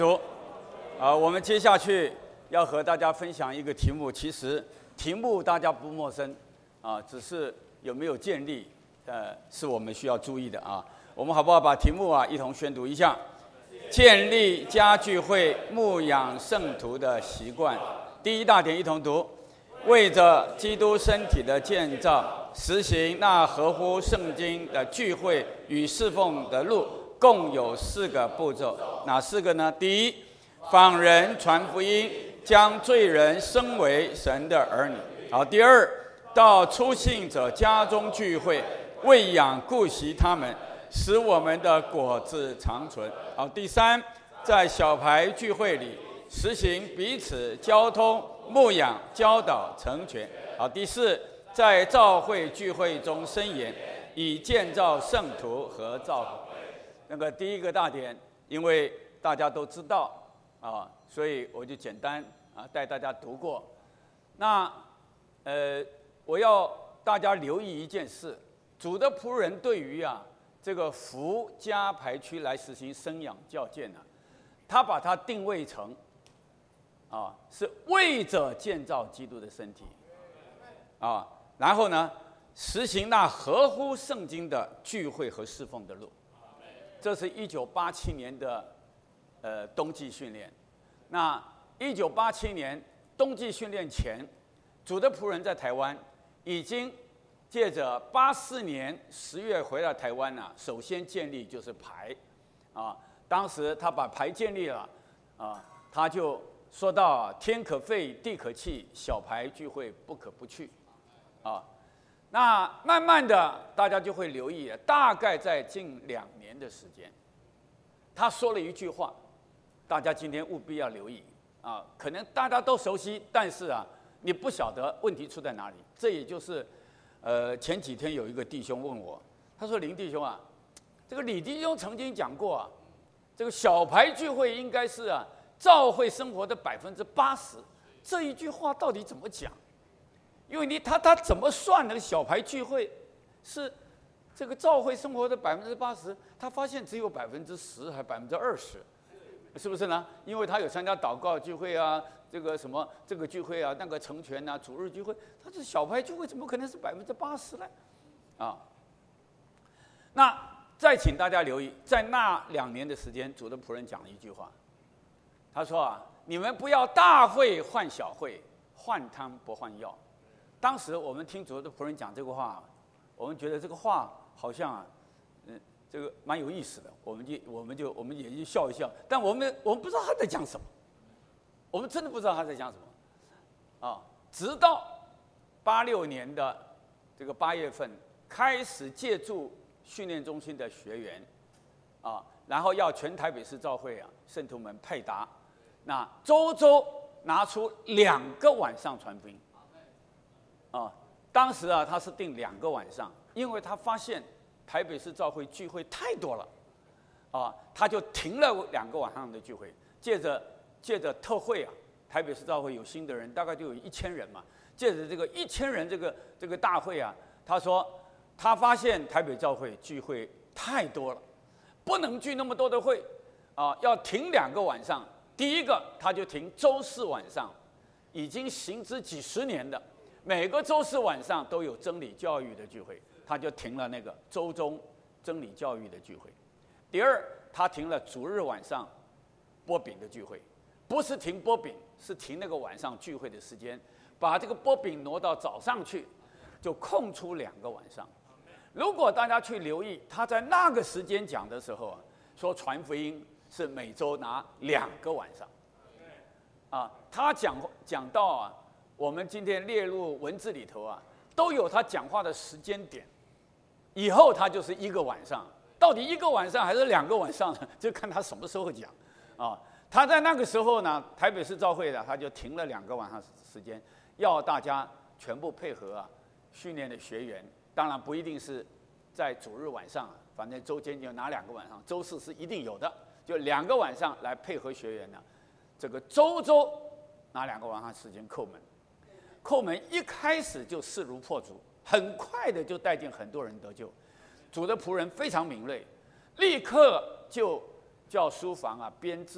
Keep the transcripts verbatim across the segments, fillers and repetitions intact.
主，啊，我们接下去要和大家分享一个题目，其实题目大家不陌生，啊，只是有没有建立，呃，是我们需要注意的啊。我们好不好把题目啊一同宣读一下？建立家聚会牧养圣徒的习惯。第一大点一同读：为着基督身体的建造，实行那合乎圣经的聚会与侍奉的路。共有四个步骤，哪四个呢？第一，访人传福音，将罪人升为神的儿女。好，第二，到初信者家中聚会，喂养顾惜他们，使我们的果子长存。好，第三，在小牌聚会里实行彼此交通、牧养、教导、成全。好，第四，在教会聚会中申言，以建造圣徒和造会。那个第一个大点，因为大家都知道啊，所以我就简单啊带大家读过。那呃，我要大家留意一件事：主的仆人对于啊这个福家排区来实行生养教建呢、啊，他把它定位成啊是为着建造基督的身体啊，然后呢实行那合乎圣经的聚会和侍奉的路。这是一九八七年的呃冬季训练。那一九八七年冬季训练前，主的仆人在台湾已经借着八四年十月回到台湾啊，首先建立就是排啊。当时他把排建立了啊，他就说到、啊、天可废，地可弃，小排聚会不可不去啊。那慢慢的，大家就会留意，大概在近两年的时间，他说了一句话，大家今天务必要留意啊！可能大家都熟悉，但是啊，你不晓得问题出在哪里。这也就是，呃，前几天有一个弟兄问我，他说：“林弟兄啊，这个李弟兄曾经讲过啊，这个小牌聚会应该是啊，教会生活的百分之八十。这一句话到底怎么讲？”因为你他他怎么算那个小牌聚会是这个教会生活的百分之八十，他发现只有百分之十还百分之二十，是不是呢？因为他有参加祷告聚会啊，这个什么这个聚会啊，那个成全啊，主日聚会，他这小牌聚会怎么可能是百分之八十呢？啊，那再请大家留意，在那两年的时间，主的仆人讲了一句话，他说啊，你们不要大会换小会，换汤不换药。当时我们听主的仆人讲这个话，我们觉得这个话好像啊，嗯，这个蛮有意思的，我们就我们就我们也就笑一笑，但我们我们不知道他在讲什么，我们真的不知道他在讲什么，啊，直到八六年的这个八月份开始借助训练中心的学员，啊，然后要全台北市教会啊圣徒们配搭，那周周拿出两个晚上传福音。啊，当时啊，他是定两个晚上，因为他发现台北市教会聚会太多了，啊，他就停了两个晚上的聚会，借着借着特会啊，台北市教会有新的人，大概就有一千人嘛，借着这个一千人这个这个大会啊，他说他发现台北教会聚会太多了，不能聚那么多的会，啊，要停两个晚上。第一个他就停周四晚上，已经行之几十年的。每个周四晚上都有真理教育的聚会，他就停了那个周中真理教育的聚会。第二，他停了主日晚上擘饼的聚会，不是停擘饼，是停那个晚上聚会的时间，把这个擘饼挪到早上去，就空出两个晚上。如果大家去留意，他在那个时间讲的时候啊，说传福音是每周拿两个晚上，啊，他讲讲到啊。我们今天列入文字里头啊，都有他讲话的时间点。以后他就是一个晚上，到底一个晚上还是两个晚上呢？就看他什么时候讲。啊，他在那个时候呢，台北市教会的他就停了两个晚上时间，要大家全部配合啊，训练的学员。当然不一定是在主日晚上，反正周间就拿两个晚上，周四是一定有的，就两个晚上来配合学员呢。这个周周拿两个晚上时间叩门。叩门一开始就势如破竹，很快的就带进很多人得救。主的仆人非常敏锐，立刻就叫书房啊、编制啊，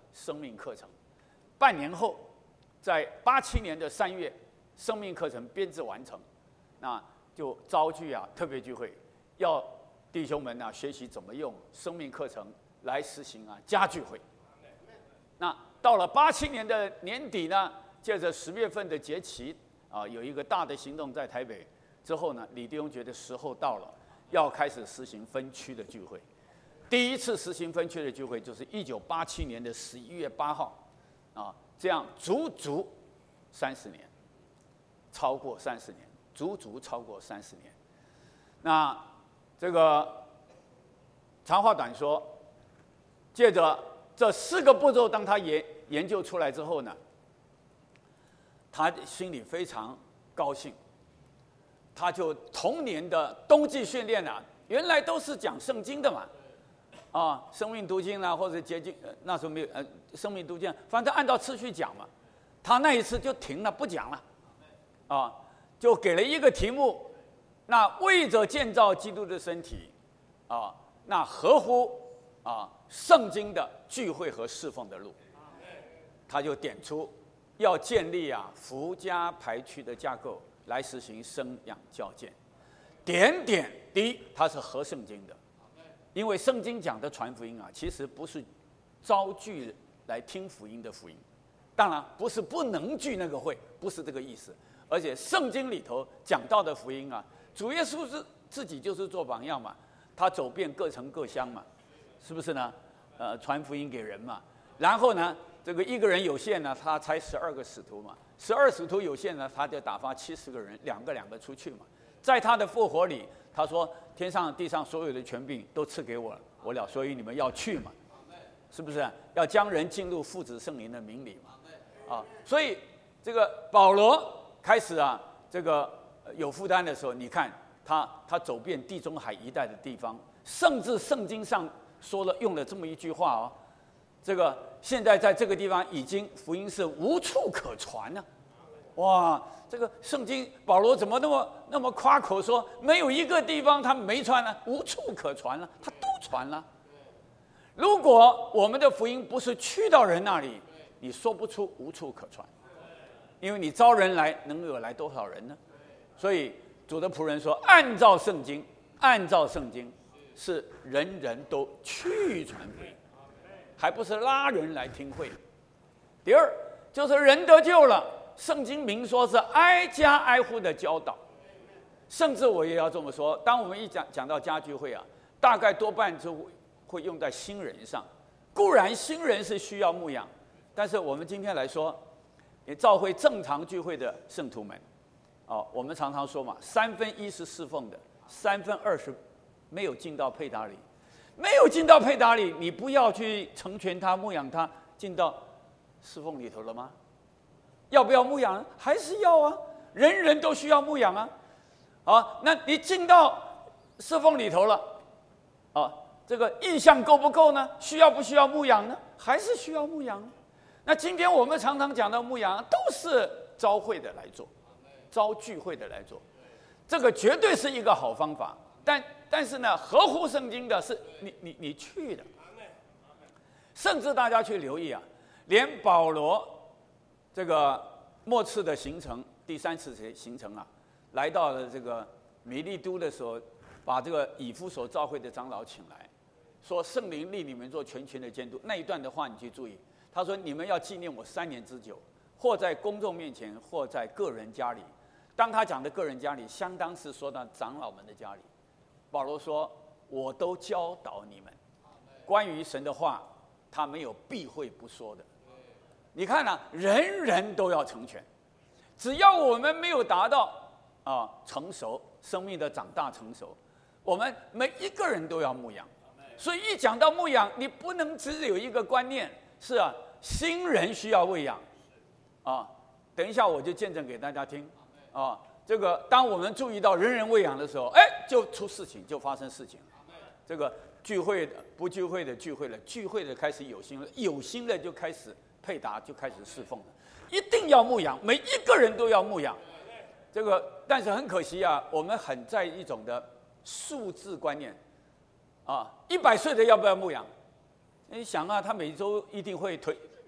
生命课程。半年后，在八七年的三月，生命课程编制完成，那就召聚啊特别聚会，要弟兄们啊学习怎么用生命课程来实行啊家聚会。那到了八七年的年底呢，借着十月份的节期啊，有一个大的行动在台北之后呢，李弟兄觉得时候到了，要开始实行分区的聚会。第一次实行分区的聚会就是一九八七年的十一月八号，啊，这样足足三十年，超过三十年，足足超过三十年。那这个长话短说，借着这四个步骤，当他研研究出来之后呢，他心里非常高兴。他就同年的冬季训练啊，原来都是讲圣经的嘛。啊，生命读经啊，或者洁净，那时候没有呃，生命读经，反正按照次序讲嘛。他那一次就停了，不讲了，啊，就给了一个题目，那为着建造基督的身体，啊，那合乎啊圣经的聚会和侍奉的路，他就点出要建立啊福家排区的架构来实行生养教建，点点第一，它是合圣经的。因为圣经讲的传福音啊，其实不是招聚来听福音的福音，当然不是不能聚那个会，不是这个意思。而且圣经里头讲到的福音啊，主耶稣是自己就是做榜样嘛，他走遍各城各乡嘛，是不是呢？呃，传福音给人嘛。然后呢，这个一个人有限呢，他才十二个使徒嘛，十二使徒有限呢，他就打发七十个人，两个两个出去嘛。在他的复活里，他说：“天上地上所有的权柄都赐给我我了，所以你们要去嘛，是不是？要将人进入父子圣灵的名里嘛，啊，所以这个保罗开始啊，这个有负担的时候，你看他他走遍地中海一带的地方，甚至圣经上说了用了这么一句话哦，这个现在在这个地方已经福音是无处可传了。”哇，这个圣经保罗怎么那么那么夸口说没有一个地方他没传了，无处可传了，他都传了。如果我们的福音不是去到人那里，你说不出无处可传，因为你招人来，能有来多少人呢？所以主的仆人说，按照圣经，按照圣经是人人都去传福音，还不是拉人来听会。第二就是人得救了。圣经明说是挨家挨户的教导，甚至我也要这么说，当我们一讲讲到家聚会啊，大概多半就会用在新人上。固然新人是需要牧养，但是我们今天来说，也召会正常聚会的圣徒们，哦，我们常常说嘛，三分一是侍奉的，三分二是没有进到配搭里，没有进到配搭里，你不要去成全他、牧养他，进到侍奉里头了吗？要不要牧养？还是要啊，人人都需要牧养啊。啊，那你进到侍奉里头了，啊，这个意向够不够呢？需要不需要牧养呢？还是需要牧养。那今天我们常常讲到牧养，都是招会的来做，招聚会的来做，这个绝对是一个好方法。但但是呢，合乎圣经的是你你你去的，甚至大家去留意啊，连保罗。这个末次的行程，第三次行程啊，来到了这个米利都的时候，把这个以弗所教会的长老请来，说圣灵立你们做全权的监督。那一段的话你去注意，他说你们要纪念我三年之久，或在公众面前，或在个人家里。当他讲的个人家里，相当是说到长老们的家里。保罗说，我都教导你们，关于神的话，他没有避讳不说的。你看啊，人人都要成全，只要我们没有达到啊成熟，生命的长大成熟，我们每一个人都要牧养。所以一讲到牧养，你不能只有一个观念，是啊，新人需要喂养，啊，等一下我就见证给大家听，啊，这个当我们注意到人人喂养的时候，哎，就出事情，就发生事情了。这个聚会的不聚会的聚会了，聚会的开始有心了，有心了就开始。配搭就开始侍奉了，一定要牧养，每一个人都要牧养。这个，但是很可惜啊，我们很在意一种的数字观念，啊，一百岁的要不要牧养？你想啊，他每周一定会推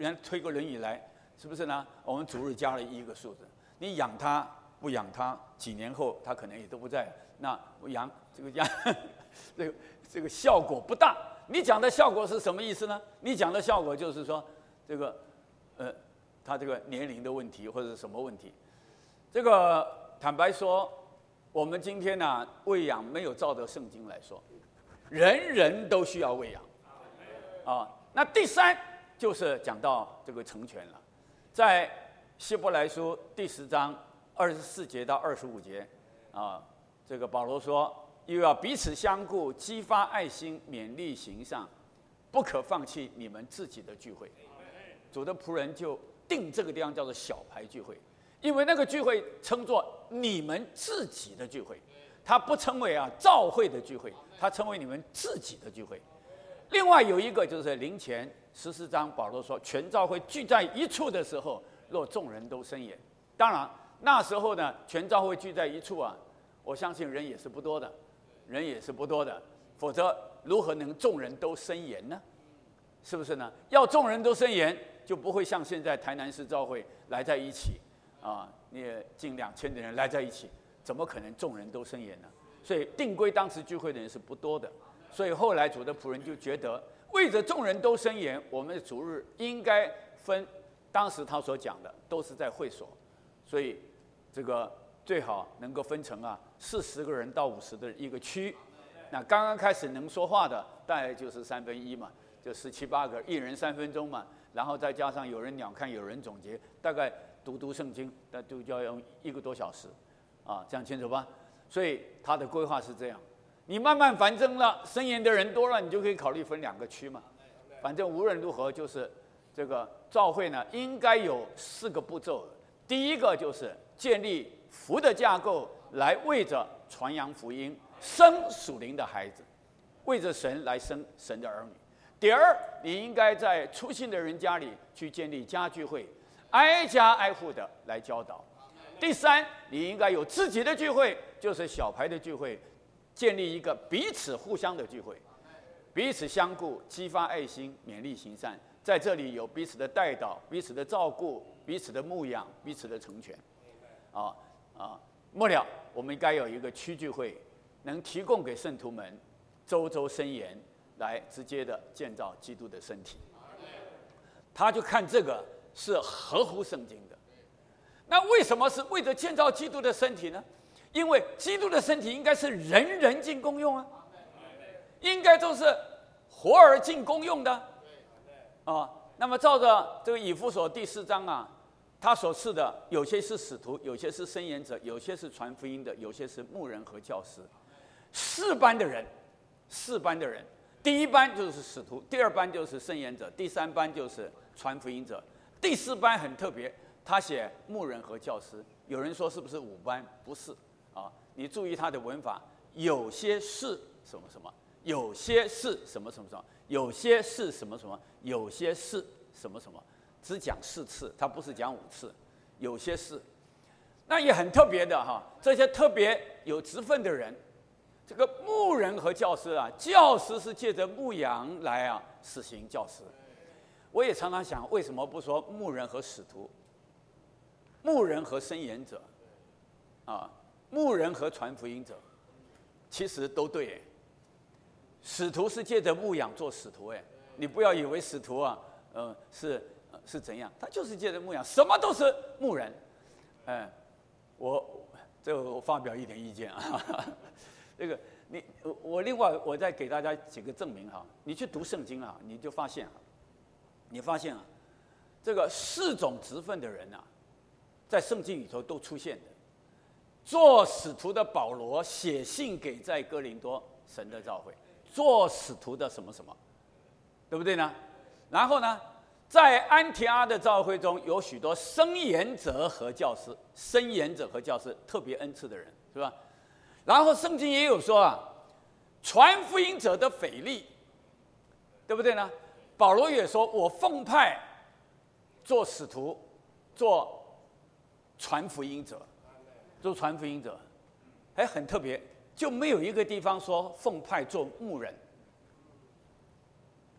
人家推个轮椅来，是不是呢？我们主日加了一个数字，你养他不养他，几年后他可能也都不在了。那我养这个养这个这个效果不大。你讲的效果是什么意思呢？你讲的效果就是说，这个呃，他这个年龄的问题或者是什么问题？这个坦白说，我们今天呢、啊，喂养没有照着圣经来说，人人都需要喂养啊。那第三就是讲到这个成全了，在希伯来书第十章二十四节到二十五节啊，这个保罗说。又要彼此相顾，激发爱心，勉励行善，不可放弃你们自己的聚会。主的仆人就定这个地方叫做小牌聚会，因为那个聚会称作你们自己的聚会，它不称为啊召会的聚会，它称为你们自己的聚会。另外有一个就是林前十四章，保罗说，全召会聚在一处的时候，若众人都申言。当然那时候呢，全召会聚在一处啊，我相信人也是不多的。人也是不多的，否则如何能众人都申言呢？是不是呢？要众人都申言，就不会像现在台南市召会来在一起啊，你近两千的人来在一起，怎么可能众人都申言呢？所以定规当时聚会的人是不多的，所以后来主的仆人就觉得，为着众人都申言，我们的主日应该分，当时他所讲的都是在会所，所以这个。最好能够分成啊四十个人到五十的一个区，那刚刚开始能说话的大概就是三分一嘛，就十七八个，一人三分钟嘛，然后再加上有人鸟看，有人总结，大概读读圣经，那就要用一个多小时，啊，这样清楚吧？所以他的规划是这样，你慢慢繁增了，申言的人多了，你就可以考虑分两个区嘛，反正无论如何就是这个召会呢，应该有四个步骤，第一个就是建立。福的架构来为着传扬福音，生属灵的孩子，为着神来生神的儿女。第二，你应该在初信的人家里去建立家聚会，挨家挨户的来教导。第三，你应该有自己的聚会，就是小牌的聚会，建立一个彼此互相的聚会，彼此相顾，激发爱心，勉励行善。在这里有彼此的代祷，彼此的照顾，彼此的牧养，彼此的成全，啊。啊，末了，我们应该有一个区聚会，能提供给圣徒们周周申言，来直接的建造基督的身体。他就看这个是合乎圣经的。那为什么是为着建造基督的身体呢？因为基督的身体应该是人人尽公用啊，应该都是活而尽公用的啊。那么照着这个以弗所第四章啊。他所赐的有些是使徒，有些是申言者，有些是传福音的，有些是牧人和教师。四班的人，四班的人，第一班就是使徒，第二班就是申言者，第三班就是传福音者，第四班很特别，他写牧人和教师。有人说是不是五班？不是啊，你注意他的文法，有些是什么什么，有些是什么什么什么，有些是什么什么，有些是什么什么。只讲四次，他不是讲五次，有些事，那也很特别的哈。这些特别有职分的人，这个牧人和教师啊，教师是借着牧羊来啊实行教师。我也常常想，为什么不说牧人和使徒，牧人和申言者，啊，牧人和传福音者，其实都对哎。使徒是借着牧养做使徒哎，你不要以为使徒啊，呃是。是怎样？他就是借着牧养，什么都是牧人。哎，我这个我发表一点意见啊。这个你我另外我再给大家几个证明哈。你去读圣经啊，你就发现啊，你发现啊，这个四种职分的人啊，在圣经里头都出现的。做使徒的保罗写信给在哥林多神的召会，做使徒的什么什么，对不对呢？然后呢？在安提阿的召会中有许多申言者和教师，申言者和教师特别恩赐的人，是吧？然后圣经也有说啊，传福音者的腓力，对不对呢？保罗也说，我奉派做使徒，做传福音者，做传福音者，哎，很特别，就没有一个地方说奉派做牧人。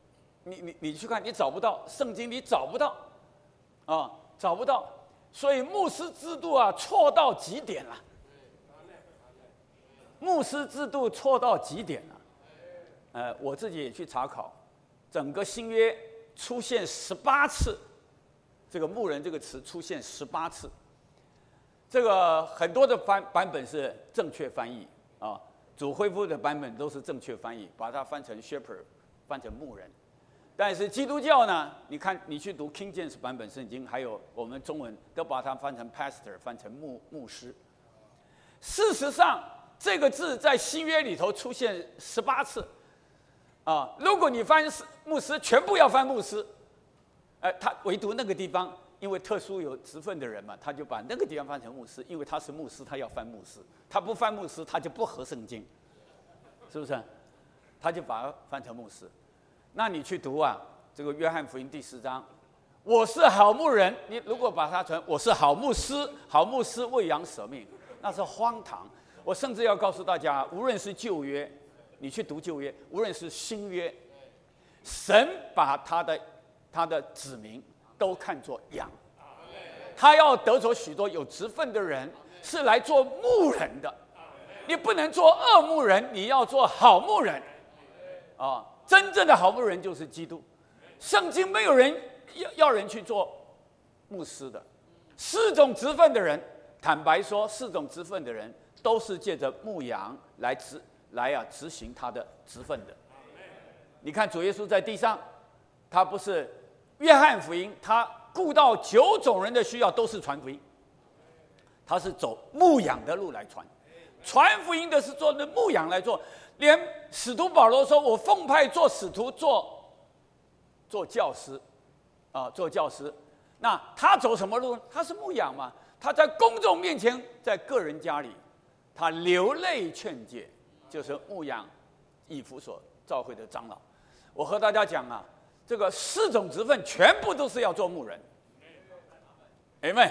你你你去看，你找不到，圣经里找不到，啊，找不到。所以牧师制度啊，错到极点了。牧师制度错到极点了。呃，我自己也去查考，整个新约出现十八次，这个牧人这个词出现十八次。这个很多的翻版本是正确翻译啊，主恢复的版本都是正确翻译，把它翻成 shepherd， 翻成牧人。但是基督教呢，你看你去读 King James 版本圣经，还有我们中文都把它翻成 pastor， 翻成牧牧师。事实上，这个字在新约里头出现十八次，啊，如果你翻牧师，全部要翻牧师，呃，他唯独那个地方，因为特殊有职分的人嘛，他就把那个地方翻成牧师，因为他是牧师，他要翻牧师，他不翻牧师，他就不合圣经，是不是？他就把它翻成牧师。那你去读啊，这个约翰福音第十章，我是好牧人。你如果把它成我是好牧师，好牧师为羊舍命，那是荒唐。我甚至要告诉大家，无论是旧约，你去读旧约，无论是新约，神把他的他的子民都看作羊，他要得着许多有职分的人，是来做牧人的。你不能做恶牧人，你要做好牧人，啊。真正的好牧人就是基督。圣经没有人要要人去做牧师的。四种职分的人，坦白说，四种职分的人都是借着牧羊来执来啊执行他的职分的。你看主耶稣在地上，他不是约翰福音，他顾到九种人的需要，都是传福音。他是走牧养的路来传，传福音的是做的牧养来做。连使徒保罗说：“我奉派做使徒，做做教师，啊，做教师。”那他走什么路？他是牧养嘛。他在公众面前，在个人家里，他流泪劝诫，就是牧养以弗所教会的长老。我和大家讲啊，这个四种职分全部都是要做牧人。Amen。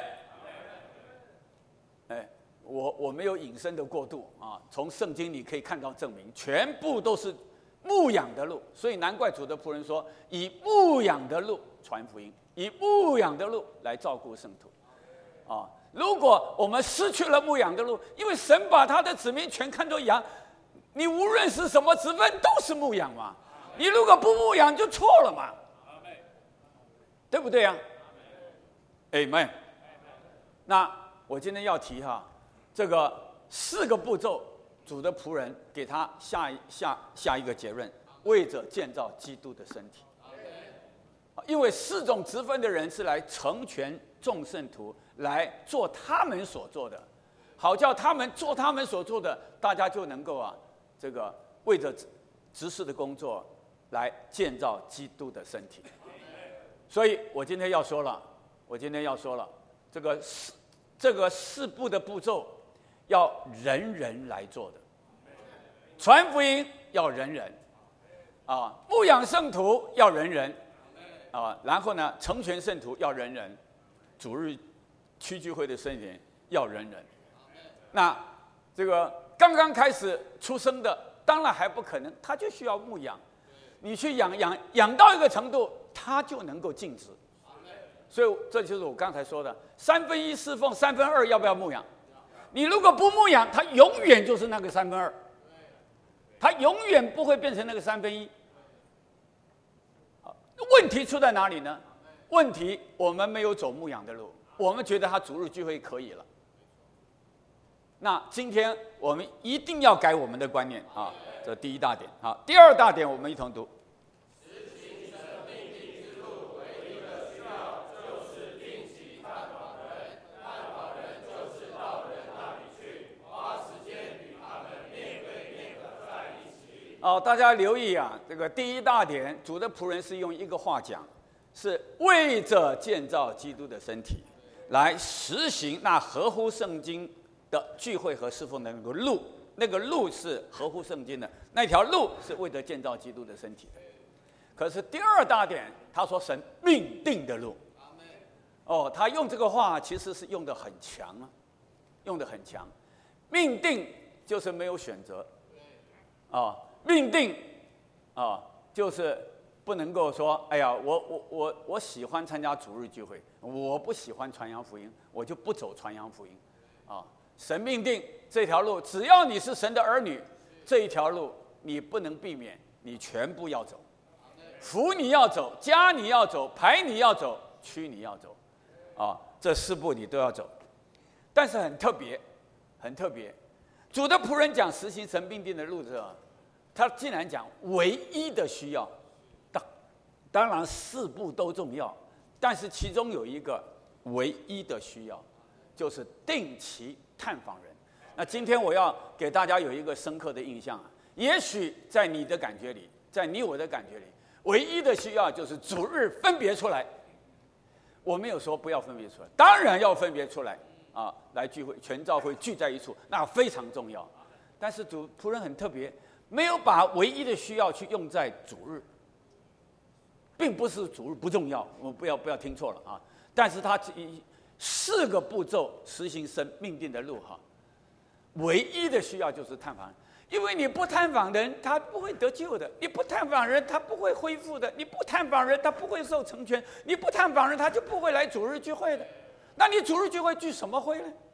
哎。我我没有引申的过度啊，从圣经里可以看到证明，全部都是牧养的路，所以难怪主的仆人说，以牧养的路传福音，以牧养的路来照顾圣徒，啊，如果我们失去了牧养的路，因为神把他的子民全看作羊，你无论是什么职分都是牧养嘛，你如果不牧养就错了嘛，对不对啊 ？Amen。那我今天要提哈。这个四个步骤，主的仆人给他下下下一个结论：为着建造基督的身体。因为四种职分的人是来成全众圣徒，来做他们所做的，好叫他们做他们所做的，大家就能够啊，这个为着执事的工作来建造基督的身体。所以我今天要说了，我今天要说了，这个四这个四步的步骤。要人人来做的，传福音要人人，啊，牧养圣徒要人人，啊，然后呢，成全圣徒要人人，主日区聚会的圣灵要人人。那这个刚刚开始出生的，当然还不可能，他就需要牧养，你去养养养到一个程度，他就能够尽职。所以这就是我刚才说的，三分一侍奉，三分二要不要牧养？你如果不牧养，他永远就是那个三分二，他永远不会变成那个三分一。问题出在哪里呢？问题我们没有走牧养的路，我们觉得他主日聚会可以了。那今天我们一定要改我们的观念啊，这第一大点。好，第二大点我们一同读。哦，大家留意啊，这个第一大点，主的仆人是用一个话讲，是为着建造基督的身体，来实行那合乎圣经的聚会和侍奉的那个路，那个路是合乎圣经的，那条路是为着建造基督的身体的。可是第二大点，他说神命定的路，哦，他用这个话其实是用得很强啊，用得很强，命定就是没有选择，啊。命定，啊，就是不能够说，哎呀，我我我我喜欢参加主日聚会，我不喜欢传扬福音，我就不走传扬福音，啊，神命定这条路，只要你是神的儿女，这一条路你不能避免，你全部要走，福你要走，家你要走，牌你要走，区你要走，啊，这四步你都要走，但是很特别，很特别，主的仆人讲实行神命定的路的时候，他竟然讲唯一的需要。当然四步都重要，但是其中有一个唯一的需要，就是定期探访人。那今天我要给大家有一个深刻的印象啊，也许在你的感觉里，在你我的感觉里，唯一的需要就是主日分别出来。我没有说不要分别出来，当然要分别出来啊，来聚会，全教会聚在一处，那非常重要。但是主仆人很特别，没有把唯一的需要去用在主日。并不是主日不重要，我们不要不要听错了啊！但是他以四个步骤实行神命定的路哈，唯一的需要就是探访，因为你不探访人，他不会得救的；你不探访人，他不会恢复的；你不探访人，他不会受成全；你不探访人，他就不会来主日聚会的。那你主日聚会聚什么会呢？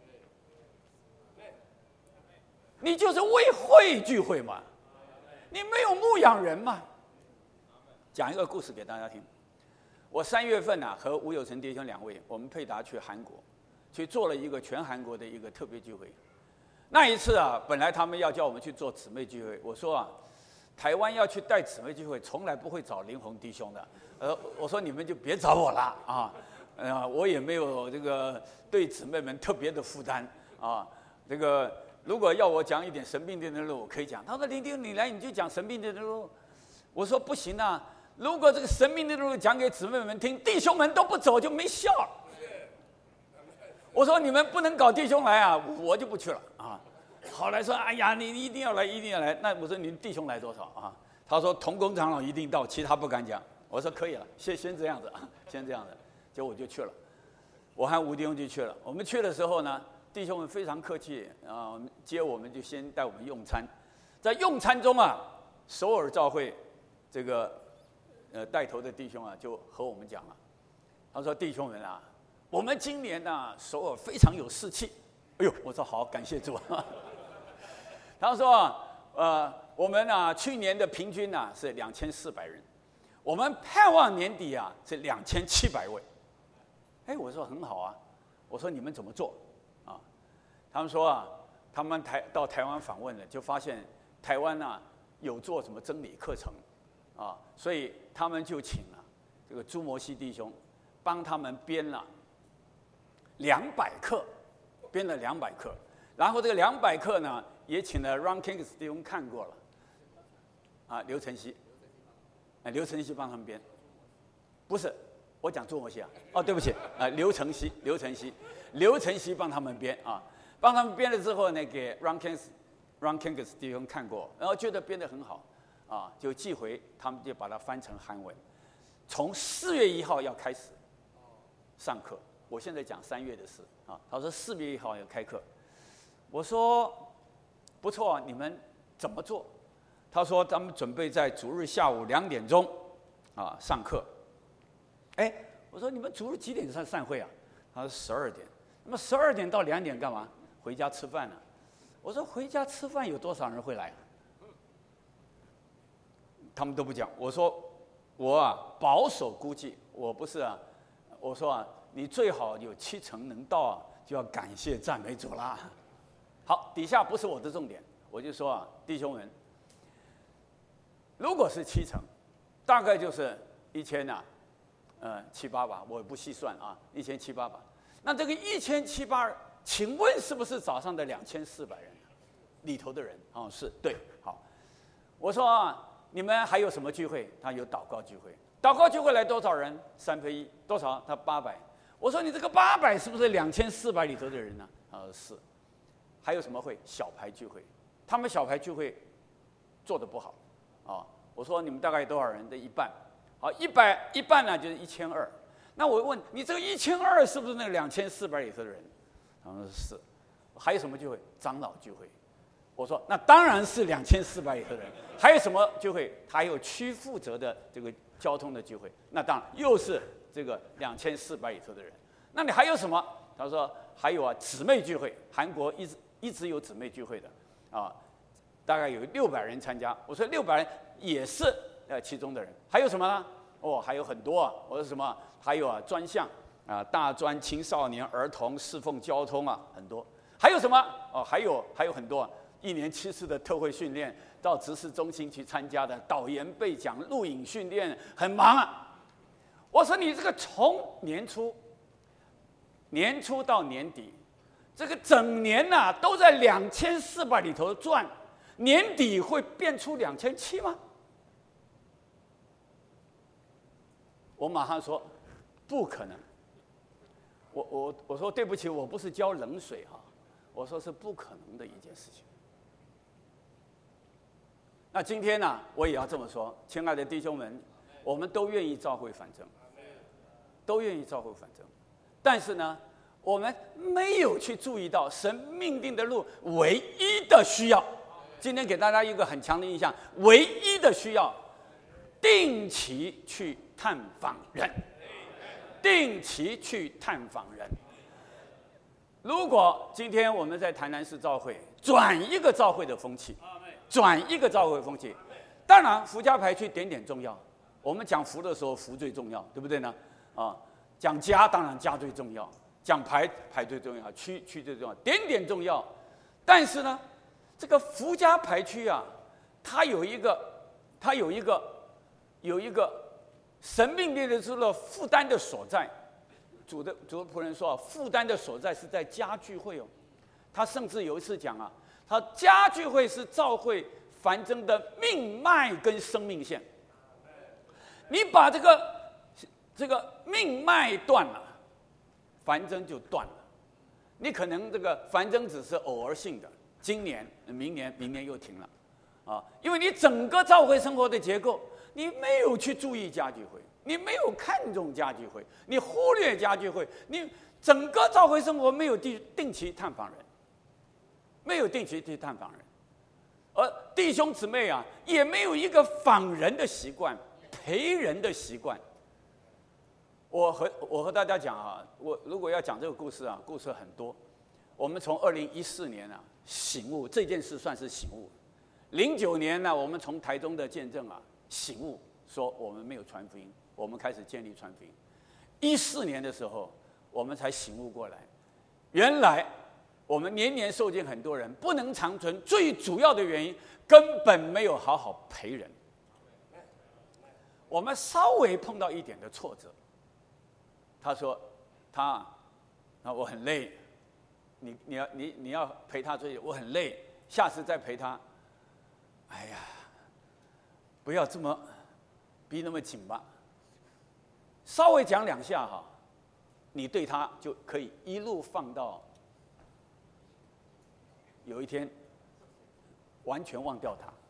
你就是为会聚会嘛，你没有牧养人嘛。讲一个故事给大家听。我三月份啊，和吴有成弟兄两位，我们配搭去韩国，去做了一个全韩国的一个特别聚会。那一次啊，本来他们要叫我们去做姊妹聚会，我说啊，台湾要去带姊妹聚会，从来不会找林宏弟兄的。呃，我说你们就别找我了啊，呃，我也没有这个对姊妹们特别的负担啊。这个如果要我讲一点神命定的路，我可以讲。他说林弟兄你来你就讲神命定的路，我说不行啊。如果这个神命的路讲给姊妹们听，弟兄们都不走就没效了。我说你们不能搞弟兄来啊，我就不去了啊。后来说，哎呀，你一定要来，一定要来。那我说你弟兄来多少啊？他说同工长老一定到，其他不敢讲。我说可以了，先先这样子啊，先这样子。结果我就去了，我和吴弟兄就去了。我们去的时候呢，弟兄们非常客气啊，接我们就先带我们用餐。在用餐中啊，首尔教会这个。呃，带头的弟兄啊，就和我们讲了，他说：“弟兄们啊，我们今年呢、啊，首尔非常有士气。”哎呦，我说好，感谢主。他说：“呃，我们啊，去年的平均呢、啊、是两千四百人，我们盼望年底啊是两千七百位。”哎，我说很好啊，我说你们怎么做啊？他们说啊，他们台到台湾访问了，就发现台湾啊有做什么真理课程。啊，所以他们就请了这个朱摩西弟兄，帮他们编了两百课，编了两百课，然后这个两百课呢，也请了 Ron Kings 弟兄看过了，啊，刘晨曦，啊，刘晨曦帮他们编，不是，我讲朱摩西啊，哦，对不起，啊，刘晨曦，刘晨曦，刘晨曦帮他们编啊，帮他们编了之后呢，给 Ron Kings Ron Kings 弟兄看过，然后觉得编得很好。啊，就寄回，他们就把它翻成韩文，从四月一号要开始上课。我现在讲三月的事啊。他说四月一号要开课，我说不错，你们怎么做？他说他们准备在主日下午两点钟啊上课。哎，我说你们主日几点上散会啊？他说十二点。那么十二点到两点干嘛？回家吃饭呢、啊？我说回家吃饭有多少人会来？他们都不讲。我说我啊保守估计，我不是啊，我说啊你最好有七成能到啊，就要感谢赞美主啦。好，底下不是我的重点，我就说啊弟兄们，如果是七成，大概就是一千呐，呃七八吧，我不细算啊，一千七八吧。那这个一千七八，请问是不是早上的两千四百人里头的人？哦，是对。好，我说啊。你们还有什么聚会？他有祷告聚会，祷告聚会来多少人？三分一，多少？他八百。我说你这个八百是不是两千四百里头的人呢？他说是。还有什么会？小牌聚会，他们小牌聚会做得不好啊。我说你们大概有多少人的一半？好，一百一半呢就是一千二。那我问你，这个一千二是不是那两千四百里头的人？他说是。还有什么聚会？长老聚会。我说那当然是两千四百里头的人。还有什么聚会？还有区负责的这个交通的聚会。那当然又是这个两千四百里头的人。那你还有什么？他说还有啊，姊妹聚会，韩国一直一直有姊妹聚会的啊，大概有六百人参加。我说六百人也是呃其中的人。还有什么呢？哦，还有很多啊。我说什么？还有啊，专项啊，大专、青少年、儿童、侍奉、交通啊，很多。还有什么？哦，还有还有很多啊，一年七次的特会训练，到执事中心去参加的导研备讲、录影训练，很忙啊。我说你这个从年初。年初到年底，这个整年呐、啊、都在两千四百里头转，年底会变出两千七吗？我马上说，不可能。我我我说对不起，我不是浇冷水哈，我说是不可能的一件事情。那今天呢、啊，我也要这么说，亲爱的弟兄们，我们都愿意召会反正，都愿意召会反正。但是呢，我们没有去注意到神命定的路唯一的需要。今天给大家一个很强的印象，唯一的需要，定期去探访人，定期去探访人。如果今天我们在台南市召会转一个召会的风气，转一个召会风气，当然福家排区点点重要。我们讲福的时候，福最重要，对不对呢？啊。讲家当然家最重要，讲排排最重要，区区最重要，点点重要。但是呢，这个福家排区啊，它有一个，它有一个，有一个神命令的出了负担的所在。主的主的仆人说啊，负担的所在是在家聚会哦。他甚至有一次讲啊，他家聚会是召会繁增的命脉跟生命线。你把这个。这个命脉断了，繁增就断了。你可能这个繁增只是偶尔性的，今年、明年、明年又停了，啊，因为你整个召会生活的结构，你没有去注意家聚会，你没有看重家聚会，你忽略家聚会，你整个召会生活没有定定期探访人，没有定期去探访人，而弟兄姊妹啊，也没有一个访人的习惯，陪人的习惯。我和我和大家讲啊，我如果要讲这个故事啊，故事很多。我们从二零一四年啊醒悟这件事算是醒悟，零九年呢，我们从台中的见证啊醒悟，说我们没有传福音，我们开始建立传福音。一四年的时候，我们才醒悟过来，原来我们年年受见很多人不能长存，最主要的原因根本没有好好陪人。我们稍微碰到一点的挫折。他说：“他啊，我很累，你你要你你要陪他追，我很累，下次再陪他。哎呀，不要这么逼那么紧吧，稍微讲两下哈，你对他就可以一路放到有一天完全忘掉他。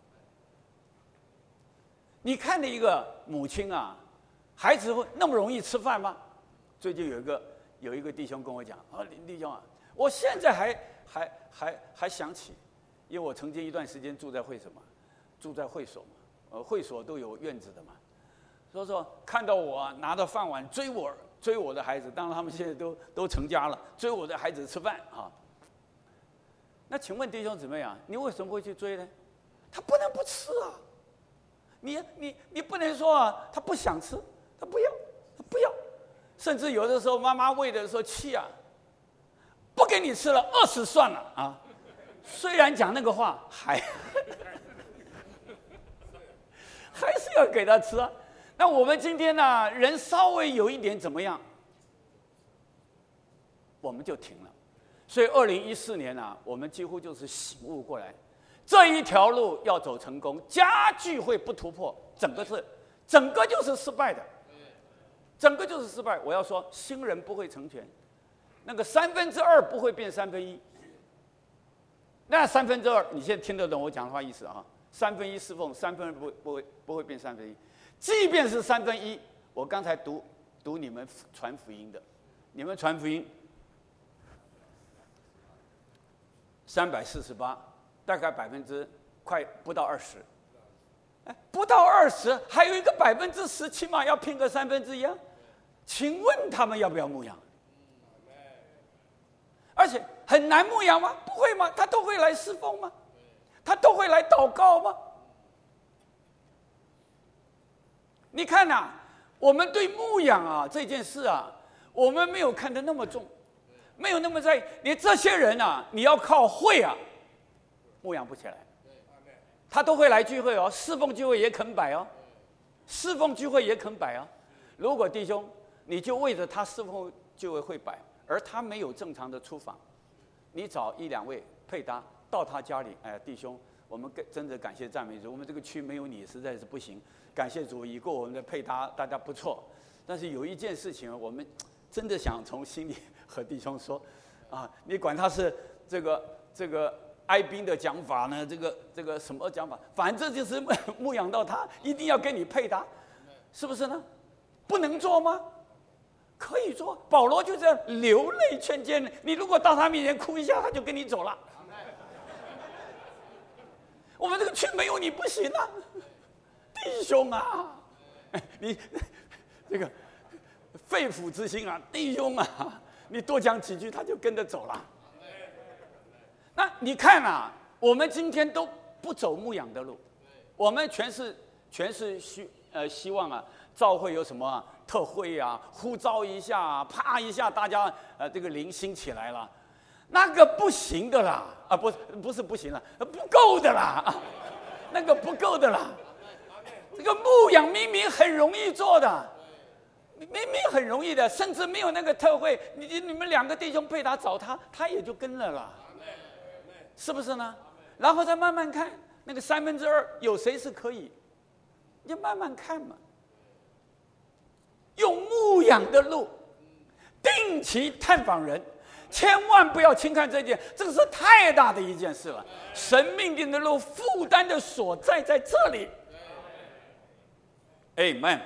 你看的一个母亲啊，孩子会那么容易吃饭吗？”最近有一个有一个弟兄跟我讲啊，林弟兄啊，我现在还还还还想起，因为我曾经一段时间住在会什么，住在会所嘛，呃，会所都有院子的嘛，所以说看到我、啊、拿着饭碗追我追我的孩子，当然他们现在都都成家了，追我的孩子吃饭啊。那请问弟兄姊妹啊，你为什么会去追呢？他不能不吃啊，你你你不能说啊，他不想吃，他不要，他不要。甚至有的时候，妈妈喂的时候气啊，不给你吃了，饿死算了啊！虽然讲那个话，还还是要给他吃啊。那我们今天呢、啊，人稍微有一点怎么样，我们就停了。所以二零一四年啊，我们几乎就是醒悟过来，这一条路要走成功，家聚会不突破，整个是整个就是失败的。整个就是失败。我要说，新人不会成全，那个三分之二不会变三分一。那三分之二，你现在听得懂我讲的话意思啊？三分一侍奉，三分二不会不会不会变三分一。即便是三分一，我刚才读读你们传福音的，你们传福音三百四十八，大概百分之快不到二十。 不到二十，还有一个百分之十，起码要拼个三分之一啊！请问他们要不要牧养？而且很难牧养吗？不会吗？他都会来侍奉吗？他都会来祷告吗？你看呐、啊，我们对牧养啊这件事啊，我们没有看得那么重，没有那么在意。你这些人啊，你要靠会啊，牧养不起来。他都会来聚会哦，侍奉聚会也肯摆哦，侍奉聚会也肯摆哦。如果弟兄，你就为着他侍奉聚会会摆，而他没有正常的出访，你找一两位配搭到他家里，哎，弟兄，我们真的感谢赞美主，我们这个区没有你实在是不行，感谢主，已过我们的配搭大家不错。但是有一件事情，我们真的想从心里和弟兄说，啊，你管他是这个这个。哀兵的讲法呢？这个这个什么讲法？反正就是牧养到他，一定要跟你配搭，是不是呢？不能做吗？可以做。保罗就这样流泪劝诫你，你如果到他面前哭一下，他就跟你走了。我们这个群没有你不行啊，弟兄啊，你这个肺腑之心啊，弟兄啊，你多讲几句，他就跟着走了。那你看啊，我们今天都不走牧养的路，我们全是全是希呃希望啊，教会有什么、啊、特会啊，呼召一下、啊，啪一下，大家呃这个灵兴起来了，那个不行的啦，啊不不是不行了，不够的啦，啊、那个不够的啦，这个牧养明明很容易做的，明明很容易的，甚至没有那个特会，你你们两个弟兄配搭找他，他也就跟了啦。是不是呢？然后再慢慢看那个三分之二有谁是可以，你就慢慢看嘛。用牧养的路，定期探访人，千万不要轻看这件，这个是太大的一件事了。神命定的路，负担的所在在这里。Amen。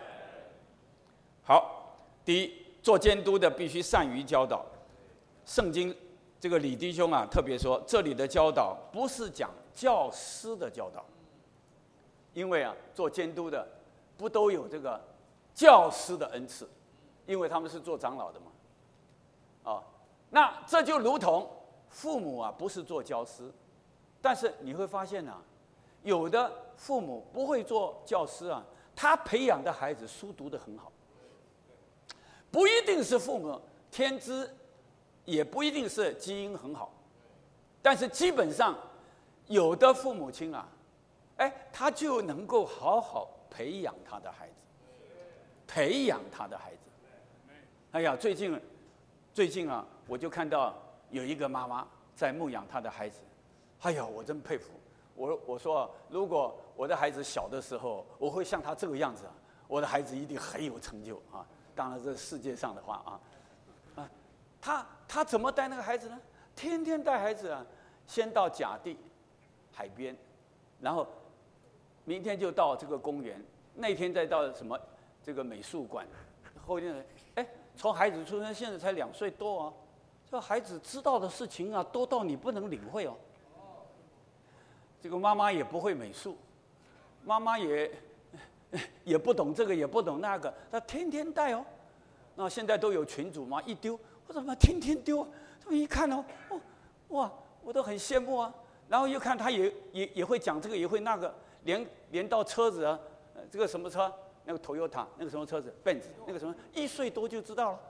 好，第一，做监督的必须善于教导。圣经。这个李弟兄啊，特别说，这里的教导不是讲教师的教导，因为啊，做监督的不都有这个教师的恩赐，因为他们是做长老的嘛，啊，那这就如同父母啊，不是做教师，但是你会发现啊，有的父母不会做教师啊，他培养的孩子书读得很好，不一定是父母天资。也不一定是基因很好，但是基本上，有的父母亲啊，哎，他就能够好好培养他的孩子，培养他的孩子。哎呀，最近，最近啊，我就看到有一个妈妈在牧养她的孩子，哎呀，我真佩服。我我说，如果我的孩子小的时候，我会像他这个样子，我的孩子一定很有成就啊。当然，这世界上的话啊。他他怎么带那个孩子呢？天天带孩子啊，先到甲地海边，然后明天就到这个公园，那天再到什么这个美术馆，后天哎，从孩子出生现在才两岁多啊，这孩子知道的事情啊，多到你不能领会哦。这个妈妈也不会美术，妈妈也也不懂这个，也不懂那个，他天天带哦。那现在都有群组嘛，一丢。我怎么天天丢？这么一看哦，哦，哇，我都很羡慕啊。然后又看他也也也会讲这个，也会那个，连连到车子啊，这个什么车，那个 Toyota， 那个什么车子 ，Benz， 那个什么，一岁多就知道了。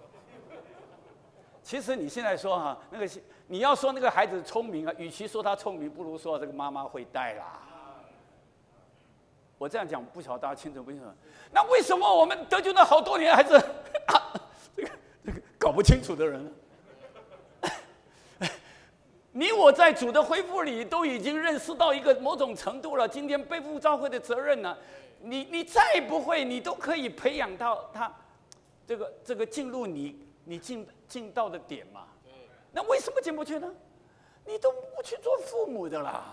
其实你现在说哈、啊，那个你要说那个孩子聪明啊，与其说他聪明，不如说这个妈妈会带啦。我这样讲不晓得大家清楚不清楚？那为什么我们得救了好多年还是、啊、这个这个搞不清楚的人呢？你我在主的恢复里都已经认识到一个某种程度了，今天背负教会的责任呢，你你再不会，你都可以培养到他这个这个进入你你进进到的点嘛。那为什么进不去呢？你都不去做父母的啦。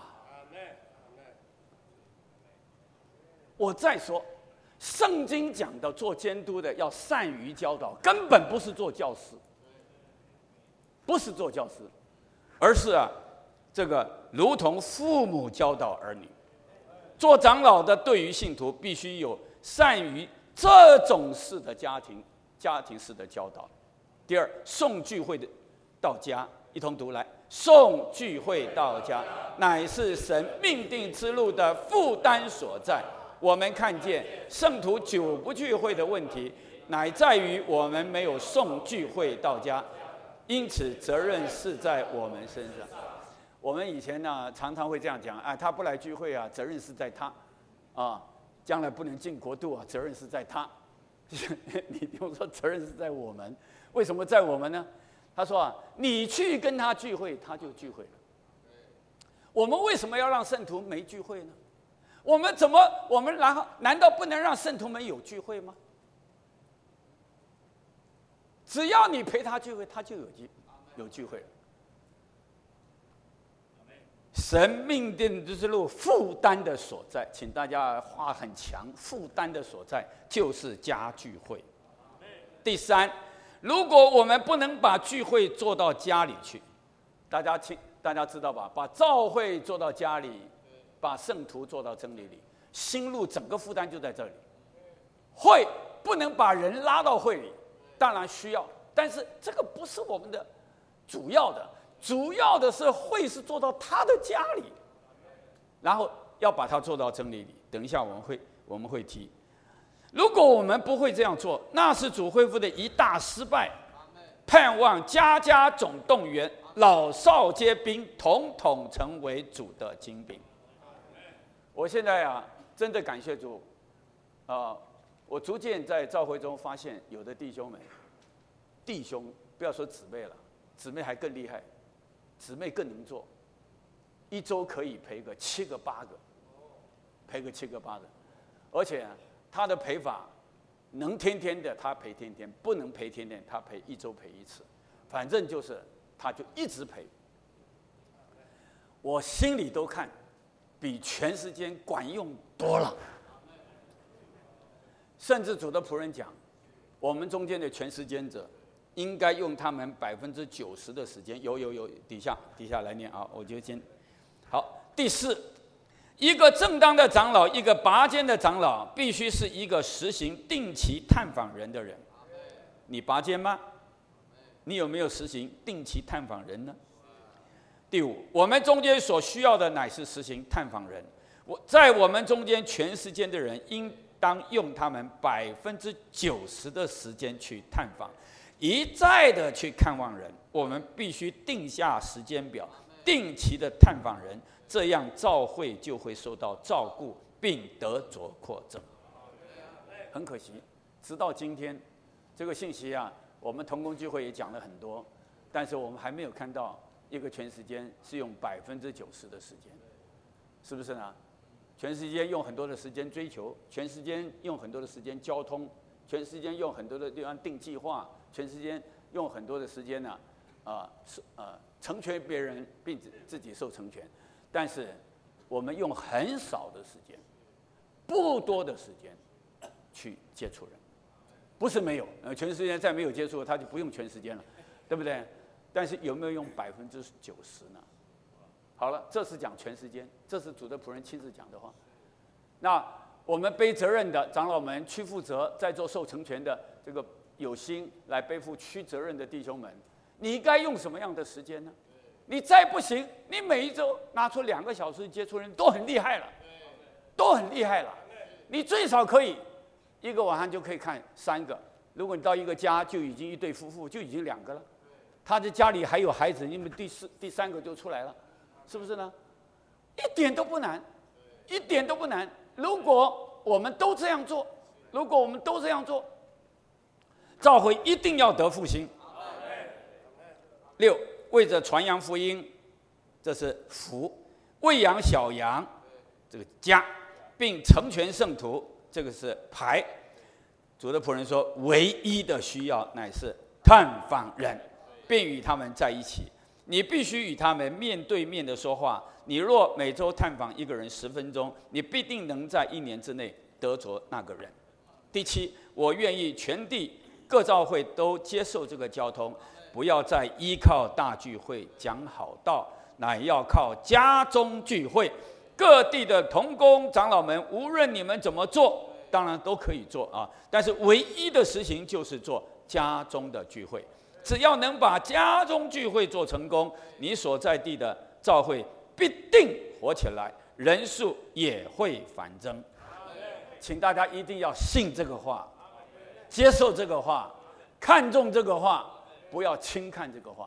我再说，圣经讲的做监督的要善于教导，根本不是做教师，不是做教师。而是啊，这个如同父母教导儿女， 做长老的对于信徒必须有善于这种事的家庭家庭式的教导。第二，送聚会的到家，一同读来。送聚会到家，乃是神命定之路的负担所在。我们看见圣徒久不聚会的问题，乃在于我们没有送聚会到家，因此责任是在我们身上。我们以前呢，常常会这样讲：啊，他不来聚会啊，责任是在他，啊，将来不能进国度啊，责任是在他。你就说责任是在我们，为什么在我们呢？他说啊，你去跟他聚会，他就聚会了。我们为什么要让圣徒没聚会呢？我们怎么，我们然后难道不能让圣徒们有聚会吗？只要你陪他聚会，他就有聚有聚会了。神命定之路负担的所在，请大家话很强，负担的所在就是家聚会。第三，如果我们不能把聚会做到家里去，大家听，大家知道吧？把召会做到家里，把圣徒做到真理里，心路整个负担就在这里。会不能把人拉到会里，当然需要，但是这个不是我们的主要的，主要的是会是做到他的家里，然后要把它做到真理里。等一下我们会我们会提。如果我们不会这样做，那是主恢复的一大失败。盼望家家总动员，老少皆兵，统统成为主的精兵。我现在啊，真的感谢主，啊、呃，我逐渐在召会中发现，有的弟兄们，弟兄不要说姊妹了，姊妹还更厉害，姊妹更能做，一周可以陪个七个八个，陪个七个八个，而且、啊。他的陪法，能天天的他陪天天，不能陪天天他陪一周陪一次，反正就是他就一直陪。我心里都看，比全时间管用多了。甚至主的仆人讲，我们中间的全时间者，应该用他们百分之九十的时间。有有有，底下底下来念啊，我就先好。第四。一个正当的长老，一个拔尖的长老，必须是一个实行定期探访人的人。你拔尖吗？你有没有实行定期探访人呢？第五，我们中间所需要的乃是实行探访人。我在我们中间全时间的人，应当用他们百分之九十的时间去探访，一再的去看望人。我们必须定下时间表，定期的探访人。这样召会就会受到照顾，并得着扩增。很可惜，直到今天，这个信息啊，我们同工聚会也讲了很多，但是我们还没有看到一个全时间是用百分之九十的时间，是不是呢？全时间用很多的时间追求，全时间用很多的时间交通，全时间用很多的地方定计划，全时间用很多的时间呢、啊，啊、呃，呃，成全别人，并自己受成全。但是我们用很少的时间，不多的时间去接触人，不是没有，呃，全时间再没有接触，他就不用全时间了，对不对？但是有没有用百分之九十呢？好了，这是讲全时间，这是主的仆人亲自讲的话。那我们背责任的长老们、屈负责，在做受成全的这个有心来背负屈责任的弟兄们，你该用什么样的时间呢？你再不行，你每一周拿出两个小时接触人都很厉害了，都很厉害了。你最少可以一个晚上就可以看三个。如果你到一个家，就已经一对夫妇，就已经两个了。他的家里还有孩子，你们第四、第三个就出来了，是不是呢？一点都不难，一点都不难。如果我们都这样做，如果我们都这样做，召会一定要得复兴。六。为着传扬福音，这是福；喂养小羊，这个家，并成全圣徒，这个是牌。主的仆人说，唯一的需要乃是探访人，并与他们在一起。你必须与他们面对面的说话。你若每周探访一个人十分钟，你必定能在一年之内得着那个人。第七，我愿意全地各召会都接受这个交通。不要再依靠大聚会讲好道，乃要靠家中聚会， 各地的同工长老们，无论你们怎么做，当然都可以做啊，但是唯一的实行就是做家中的聚会。只要能把家中聚会做成功，你所在地的教会必定活起来，人数也会反增。请大家一定要信这个话，接受这个话，看重这个话，不要轻看这个话。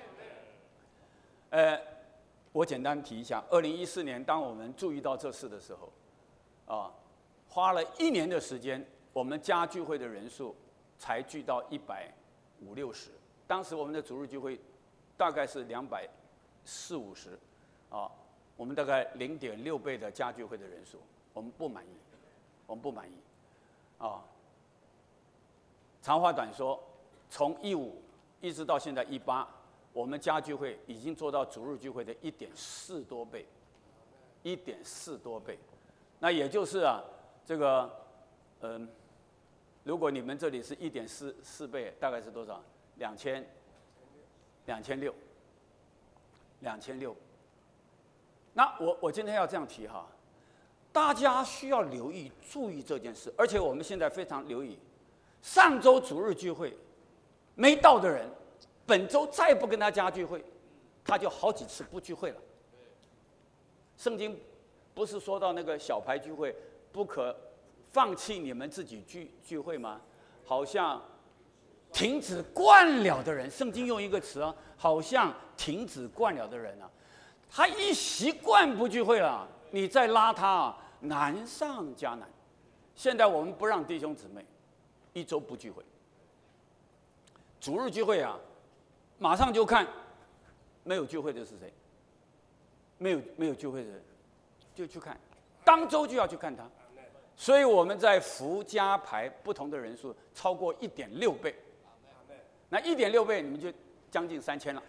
呃，我简单提一下，二零一四年，当我们注意到这事的时候，啊，花了一年的时间，我们家聚会的人数才聚到一百五六十。当时我们的主日聚会大概是两百四五十，啊，我们大概零点六倍的家聚会的人数，我们不满意，我们不满意，啊。长话短说，从一五一直到现在一八。我们家聚会已经做到主日聚会的一点四多倍，一点四多倍，那也就是啊，这个，嗯、呃，如果你们这里是一点四四倍，大概是多少？两千，两千六，两千六。那我我今天要这样提哈，大家需要留意注意这件事，而且我们现在非常留意，上周主日聚会没到的人。本周再不跟他家聚会，他就好几次不聚会了。圣经不是说到那个小牌聚会不可放弃你们自己聚聚会吗？好像停止惯了的人，圣经用一个词啊，好像停止惯了的人啊，他一习惯不聚会了，你再拉他啊，难上加难。现在我们不让弟兄姊妹一周不聚会，主日聚会啊。马上就看，没有聚会的是谁？没有没有聚会的人，就去看，当周就要去看他。所以我们在福家排不同的人数超过一点六倍，那一点六倍你们就将近三千了。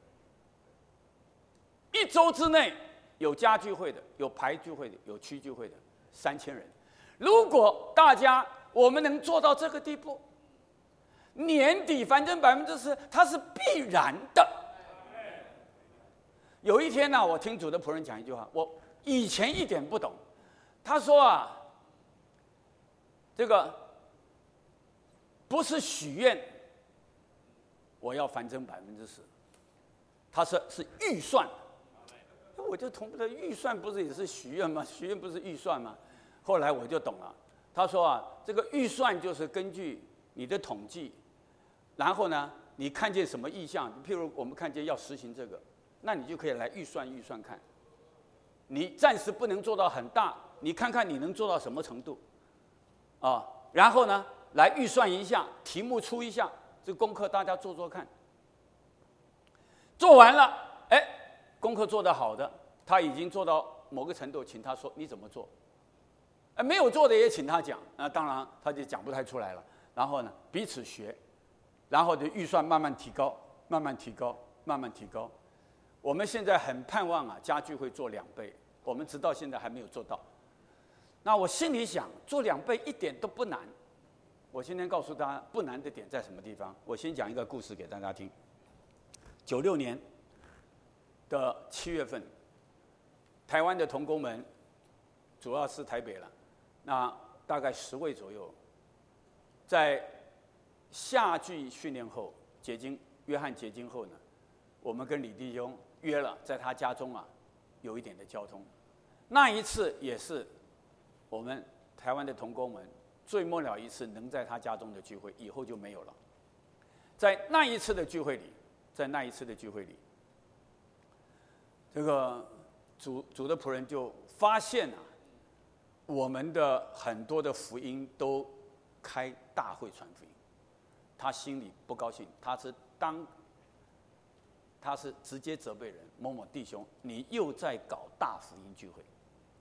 一周之内有家聚会的，有排聚会的，有区聚会的，三千人。如果大家我们能做到这个地步，年底反正百分之十，它是必然的。有一天呢、啊，我听主的仆人讲一句话，我以前一点不懂。他说啊，这个不是许愿，我要繁增百分之十，他说是预算。我就同不得，预算不是也是许愿吗？许愿不是预算吗？后来我就懂了。他说啊，这个预算就是根据你的统计。然后呢，你看见什么意向？譬如我们看见要实行这个，那你就可以来预算预算看。你暂时不能做到很大，你看看你能做到什么程度，啊，然后呢，来预算一下，题目出一下，这个功课大家做做看。做完了，哎，功课做得好的，他已经做到某个程度，请他说你怎么做。哎，没有做的也请他讲，那当然他就讲不太出来了。然后呢，彼此学。然后的预算慢慢提高，慢慢提高，慢慢提高。我们现在很盼望啊，家聚会做两倍，我们直到现在还没有做到。那我心里想，做两倍一点都不难。我今天告诉大家，不难的点在什么地方？我先讲一个故事给大家听。九六年的七月份，台湾的同工们，主要是台北了，那大概十位左右，在夏季训练后，结晶约翰结晶后呢，我们跟李弟兄约了，在他家中啊，有一点的交通。那一次也是我们台湾的同工们最末了一次能在他家中的聚会，以后就没有了。在那一次的聚会里，在那一次的聚会里，这个主主的仆人就发现啊，我们的很多的福音都开大会传福音。他心里不高兴，他是当，他是直接责备人某某弟兄，你又在搞大福音聚会，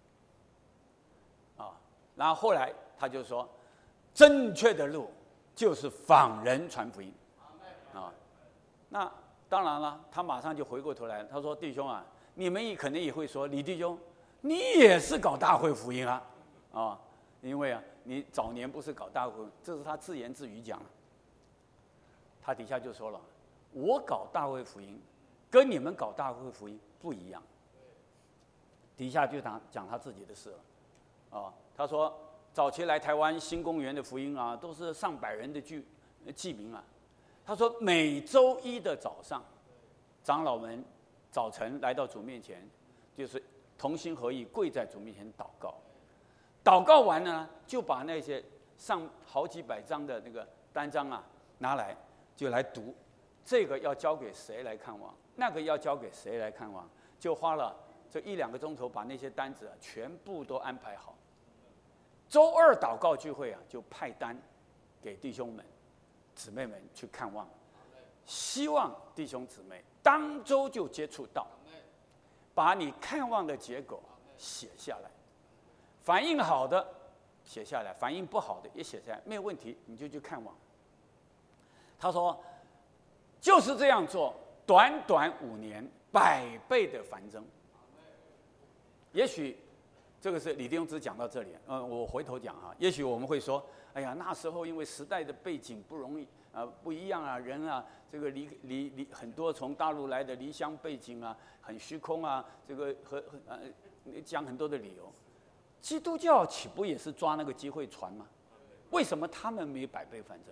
啊，然后后来他就说，正确的路就是访人传福音，啊，那当然了，他马上就回过头来，他说弟兄啊，你们也可能也会说，李弟兄，你也是搞大会福音啊，啊，因为啊，你早年不是搞大会，这是他自言自语讲。他底下就说了：“我搞大会福音，跟你们搞大会福音不一样。 底下就讲讲他自己的事了，啊，他说早期来台湾新公园的福音啊，都是上百人的聚记名啊。他说每周一的早上，长老们早晨来到主面前，就是同心合意跪在主面前祷告，祷告完了呢，就把那些上好几百张的那个单张啊拿来，就来读，这个要交给谁来看望，那个要交给谁来看望，就花了这一两个钟头把那些单子啊全部都安排好。周二祷告聚会啊，就派单给弟兄们、姊妹们去看望，希望弟兄姊妹当周就接触到，把你看望的结果写下来，反应好的写下来，反应不好的也写下来，没有问题你就去看望。他说就是这样做，短短五年百倍的繁增。也许这个是李弟兄只讲到这里，嗯，我回头讲啊。也许我们会说，哎呀，那时候因为时代的背景不容易啊、呃，不一样啊，人啊，这个离离离很多从大陆来的离乡背景啊，很虚空啊，这个和呃讲很多的理由。基督教岂不也是抓那个机会传吗？为什么他们没百倍繁增？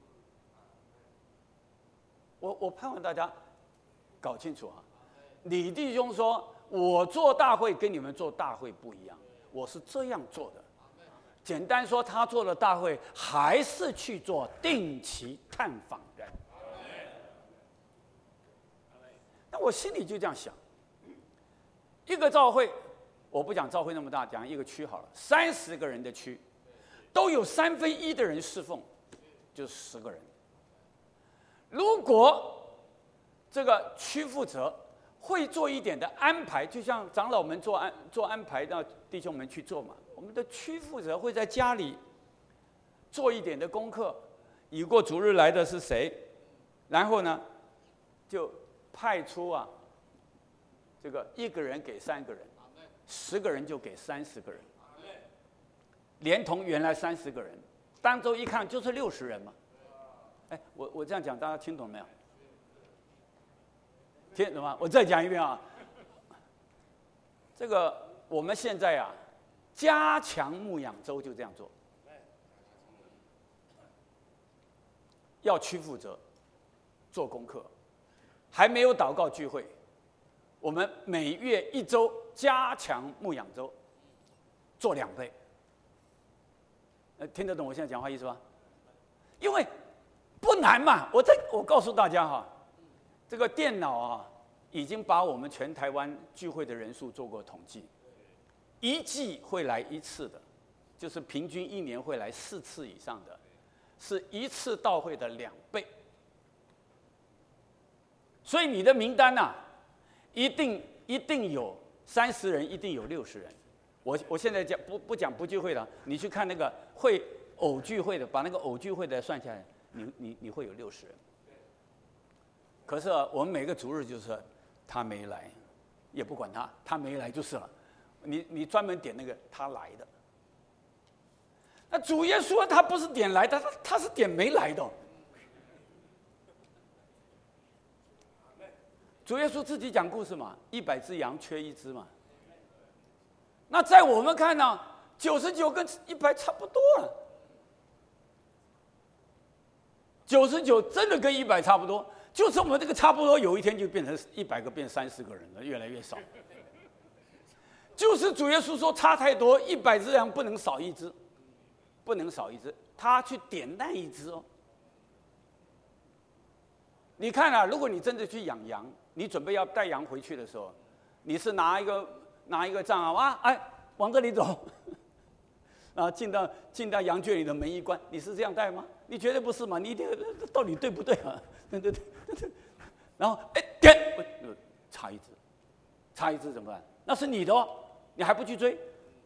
我我盼望大家搞清楚啊。李弟兄说，我做大会跟你们做大会不一样，我是这样做的。简单说，他做的大会还是去做定期探访人。那我心里就这样想，一个教会，我不讲教会那么大，讲一个区好了，三十个人的区，都有三分一的人侍奉，就是十个人。如果这个区负责会做一点的安排，就像长老们做安做安排，让弟兄们去做嘛。我们的区负责会在家里做一点的功课，已过主日来的是谁，然后呢，就派出啊，这个一个人给三个人，十个人就给三十个人，连同原来三十个人，当周一看就是六十人嘛。哎，我我这样讲，大家听懂没有？听懂吗？我再讲一遍啊。这个我们现在啊，加强牧养周就这样做，要区负责，做功课，还没有祷告聚会，我们每月一周加强牧养周，做两倍。呃，听得懂我现在讲话意思吧？因为不难嘛，我再我告诉大家哈，这个电脑啊，已经把我们全台湾聚会的人数做过统计，一季会来一次的，就是平均一年会来四次以上的，是一次到会的两倍。所以你的名单啊，一定一定有三十人，一定有六十人。我我现在讲不不讲不聚会了，你去看那个会偶聚会的，把那个偶聚会的算下来。你你你会有六十人，可是、啊、我们每个主日就是他没来，也不管他，他没来就是了。你你专门点那个他来的。那主耶稣他不是点来的，他他是点没来的、哦。主耶稣自己讲故事嘛，一百只羊缺一只嘛。那在我们看呢，九十九跟一百差不多了。九十九真的跟一百差不多，就是我们这个差不多，有一天就变成一百个变三十个人了，越来越少。就是主耶稣说差太多，一百只羊不能少一只，不能少一只，他去点那一只哦。你看啊，如果你真的去养羊，你准备要带羊回去的时候，你是拿一个拿一个杖啊，哇，哎，往这里走。啊，进到进到羊圈里的门一关，你是这样带吗？你绝对不是嘛！你一定到底对不对啊？对对对。然后哎点，差一只，差一只怎么办？那是你的哦，你还不去追？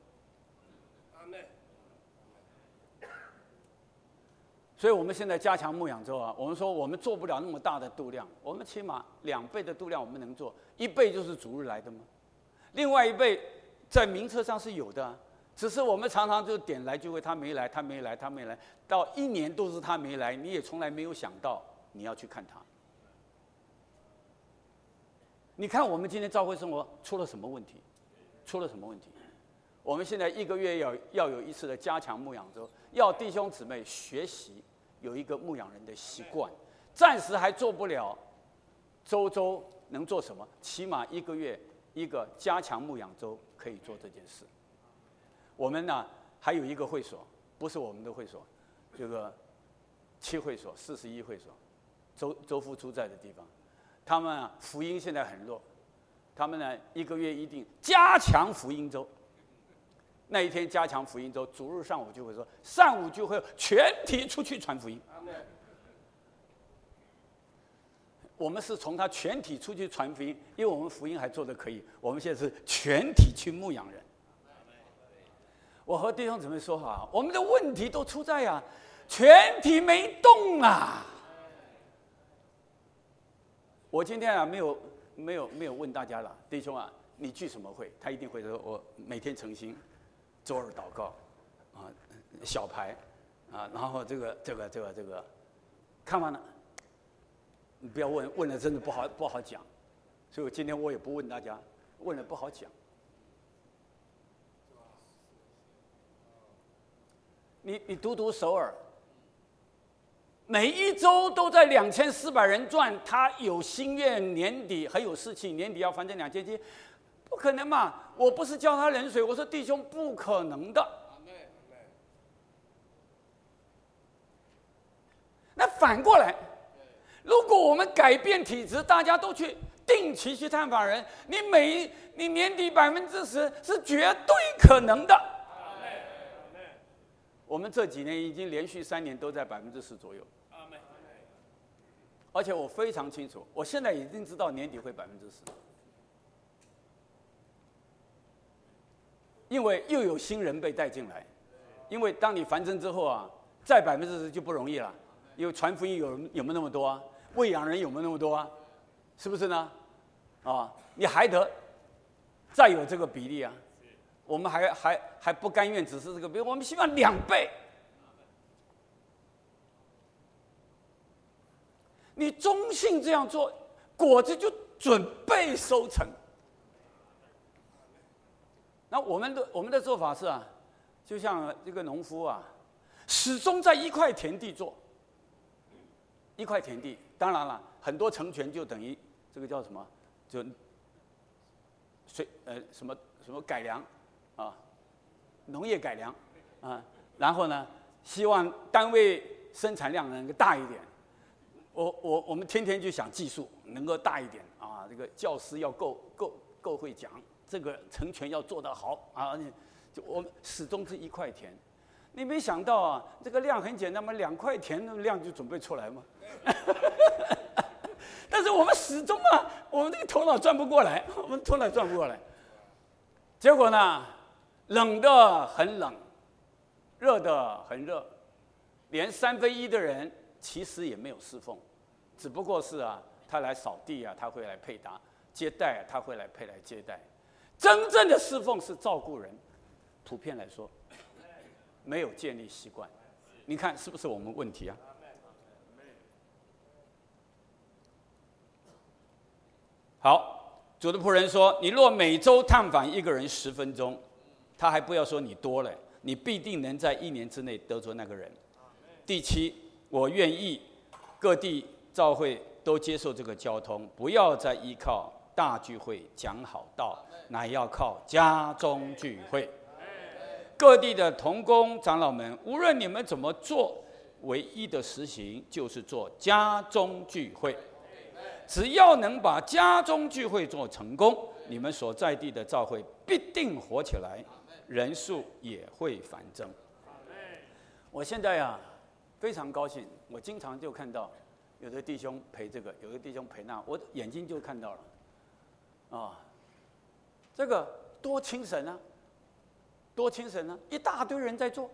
所以我们现在加强牧养周啊，我们说我们做不了那么大的度量，我们起码两倍的度量我们能做，一倍就是主日来的嘛，另外一倍在名册上是有的、啊。只是我们常常就点来聚会，他没来，他没来，他没来，到一年都是他没来，你也从来没有想到你要去看他。你看我们今天教会生活出了什么问题？ 出了什么问题？我们现在一个月要要有一次的加强牧养周，要弟兄姊妹学习有一个牧养人的习惯。暂时还做不了，周周能做什么？起码一个月一个加强牧养周可以做这件事。我们呢还有一个会所，不是我们的会所，这个七会所、四十一会所，周周夫出在的地方，他们啊福音现在很弱，他们呢一个月一定加强福音周。那一天加强福音周，主日上午就会说，上午就会全体出去传福音。我们是从他全体出去传福音，因为我们福音还做得可以。我们现在是全体去牧养人。我和弟兄姊妹说哈，我们的问题都出在啊，全体没动啊。我今天啊没有没有没有问大家了，弟兄啊，你聚什么会？他一定会说，我每天诚心。周二祷告，啊，小牌，啊，然后这个这个这个这个，看完了，你不要问，问了真的不好不好讲，所以我今天我也不问大家，问了不好讲。你你读读首尔，每一周都在两千四百人转，他有心愿，年底很有士气，年底要翻成两千七。不可能嘛！我不是浇他冷水，我说弟兄，不可能的。那反过来，如果我们改变体制，大家都去定期去探访人，你每你年底百分之十是绝对可能的。我们这几年已经连续三年都在百分之十左右，而且我非常清楚，我现在已经知道年底会百分之十。因为又有新人被带进来，因为当你繁盛之后啊，再百分之十就不容易了。因为传福音有有没有那么多啊？喂养人有没有那么多啊？是不是呢？啊，你还得再有这个比例啊。我们还还还不甘愿只是这个比例，我们希望两倍。你中性这样做，果子就准备收成。那我们的我们的做法是啊，就像这个农夫啊，始终在一块田地做，一块田地。当然了，很多成全就等于这个叫什么，就水呃什么什么改良啊，农业改良啊，然后呢，希望单位生产量能够大一点。我我我们天天就想技术能够大一点啊，这个教师要够够够会讲。这个成全要做得好啊！就我们始终是一块田，你没想到啊，这个量很简单嘛，两块田的量就准备出来嘛。但是我们始终啊，我们这个头脑转不过来，我们头脑转不过来。结果呢，冷的很冷，热的很热，连三分一的人其实也没有侍奉，只不过是啊，他来扫地啊，他会来配搭；接待他会来配来接待。真正的侍奉是照顾人，普遍来说，没有建立习惯。你看是不是我们问题啊？好，主的仆人说：“你若每周探访一个人十分钟，他还不要说你多了，你必定能在一年之内得着那个人。”第七，我愿意各地教会都接受这个交通，不要再依靠大聚会讲好道。乃要靠家中聚会。各地的同工长老们，无论你们怎么做，唯一的实行就是做家中聚会。只要能把家中聚会做成功，你们所在地的教会必定活起来，人数也会繁增。我现在啊非常高兴，我经常就看到有的弟兄陪这个，有的弟兄陪那，我眼睛就看到了啊。这个多精神啊，多精神啊！一大堆人在做，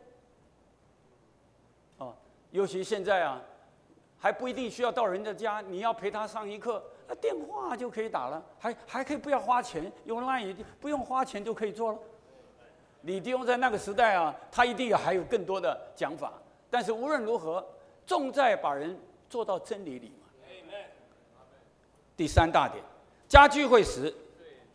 哦，尤其现在啊，还不一定需要到人家家，你要陪他上一课，那电话就可以打了，还还可以不要花钱，用 LINE 不用花钱就可以做了。李弟兄在那个时代啊，他一定还有更多的讲法，但是无论如何，重在把人做到真理里嘛。第三大点，家聚会时。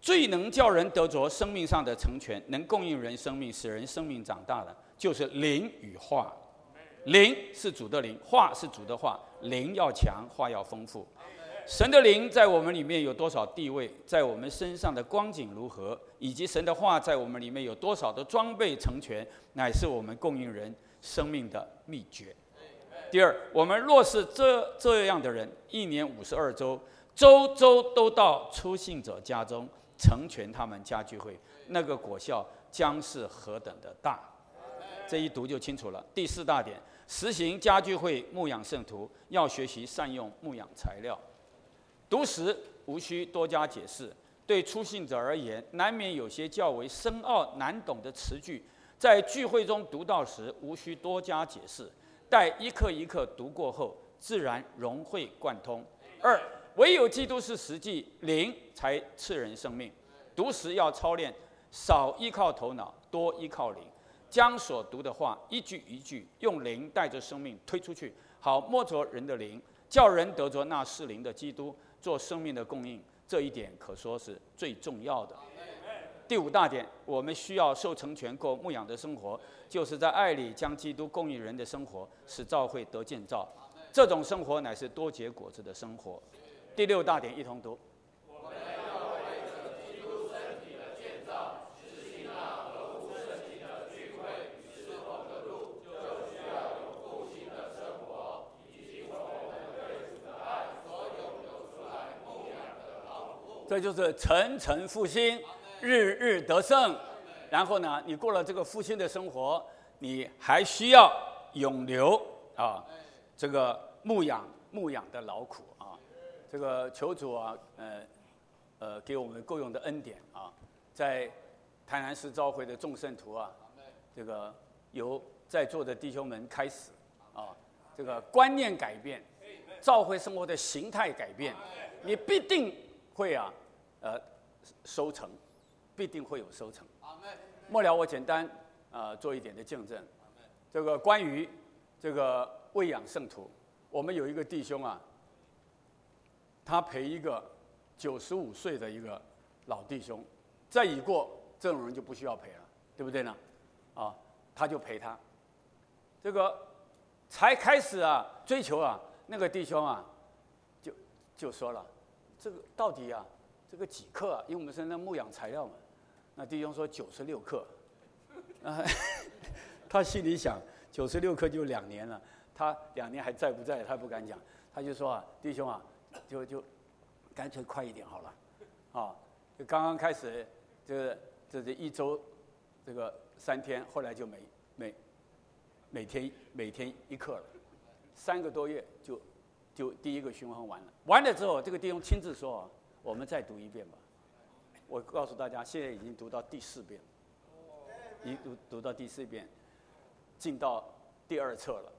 最能叫人得着生命上的成全，能供应人生命，使人生命长大的，就是灵与话。灵是主的灵，话是主的话，灵要强，话要丰富。神的灵在我们里面有多少地位，在我们身上的光景如何，以及神的话在我们里面有多少的装备成全，乃是我们供应人生命的秘诀。第二，我们若是这这样的人，一年五十二周，周周都到初信者家中，成全他们家聚会，那个果效将是何等的大。这一读就清楚了。第四大点，实行家聚会牧养圣徒，要学习善用牧养材料。读时无需多加解释，对初信者而言，难免有些较为深奥难懂的词句，在聚会中读到时，无需多加解释，待一课一课读过后，自然融会贯通。二，唯有基督是实际灵，才赐人生命。读时要操练，少依靠头脑，多依靠灵，将所读的话一句一句用灵带着生命推出去，好摸着人的灵，叫人得着那是灵的基督，做生命的供应。这一点可说是最重要的。第五大点，我们需要受成全过牧养的生活，就是在爱里将基督供应人的生活，使教会得建造。这种生活乃是多结果子的生活。第六大点一同读。我们要为着基督身体的建造，实行那合乎圣经的聚会与侍奉的路，就需要有复兴的生活，以及从我们对主的爱所涌流出来牧养的劳苦。这就是层层复兴，日日得胜。然后呢，你过了这个复兴的生活，你还需要永留啊，这个牧养牧养的劳苦啊。这个求主啊，呃，呃，给我们够用的恩典啊，在台南市召会的众圣徒啊，这个由在座的弟兄们开始啊，这个观念改变，召会生活的形态改变，你必定会啊，呃，收成，必定会有收成。末了，我简单啊、呃、做一点的见证，这个关于这个喂养圣徒，我们有一个弟兄啊。他陪一个九十五岁的一个老弟兄，再已过这种人就不需要陪了，对不对呢？啊，他就陪他。这个才开始啊追求啊，那个弟兄啊，就就说了，这个到底啊，这个几克啊？因为我们是那牧养材料嘛。那弟兄说九十六克，啊，他心里想九十六克就两年了，他两年还在不在？他不敢讲，他就说啊，弟兄啊。就就干脆快一点好了，啊，就刚刚开始，这个这是一周，这个三天，后来就每每每天每天一克了，三个多月就就第一个循环完了。完了之后，这个弟兄亲自说：“我们再读一遍吧。”我告诉大家，现在已经读到第四遍，已读读到第四遍，进到第二册了。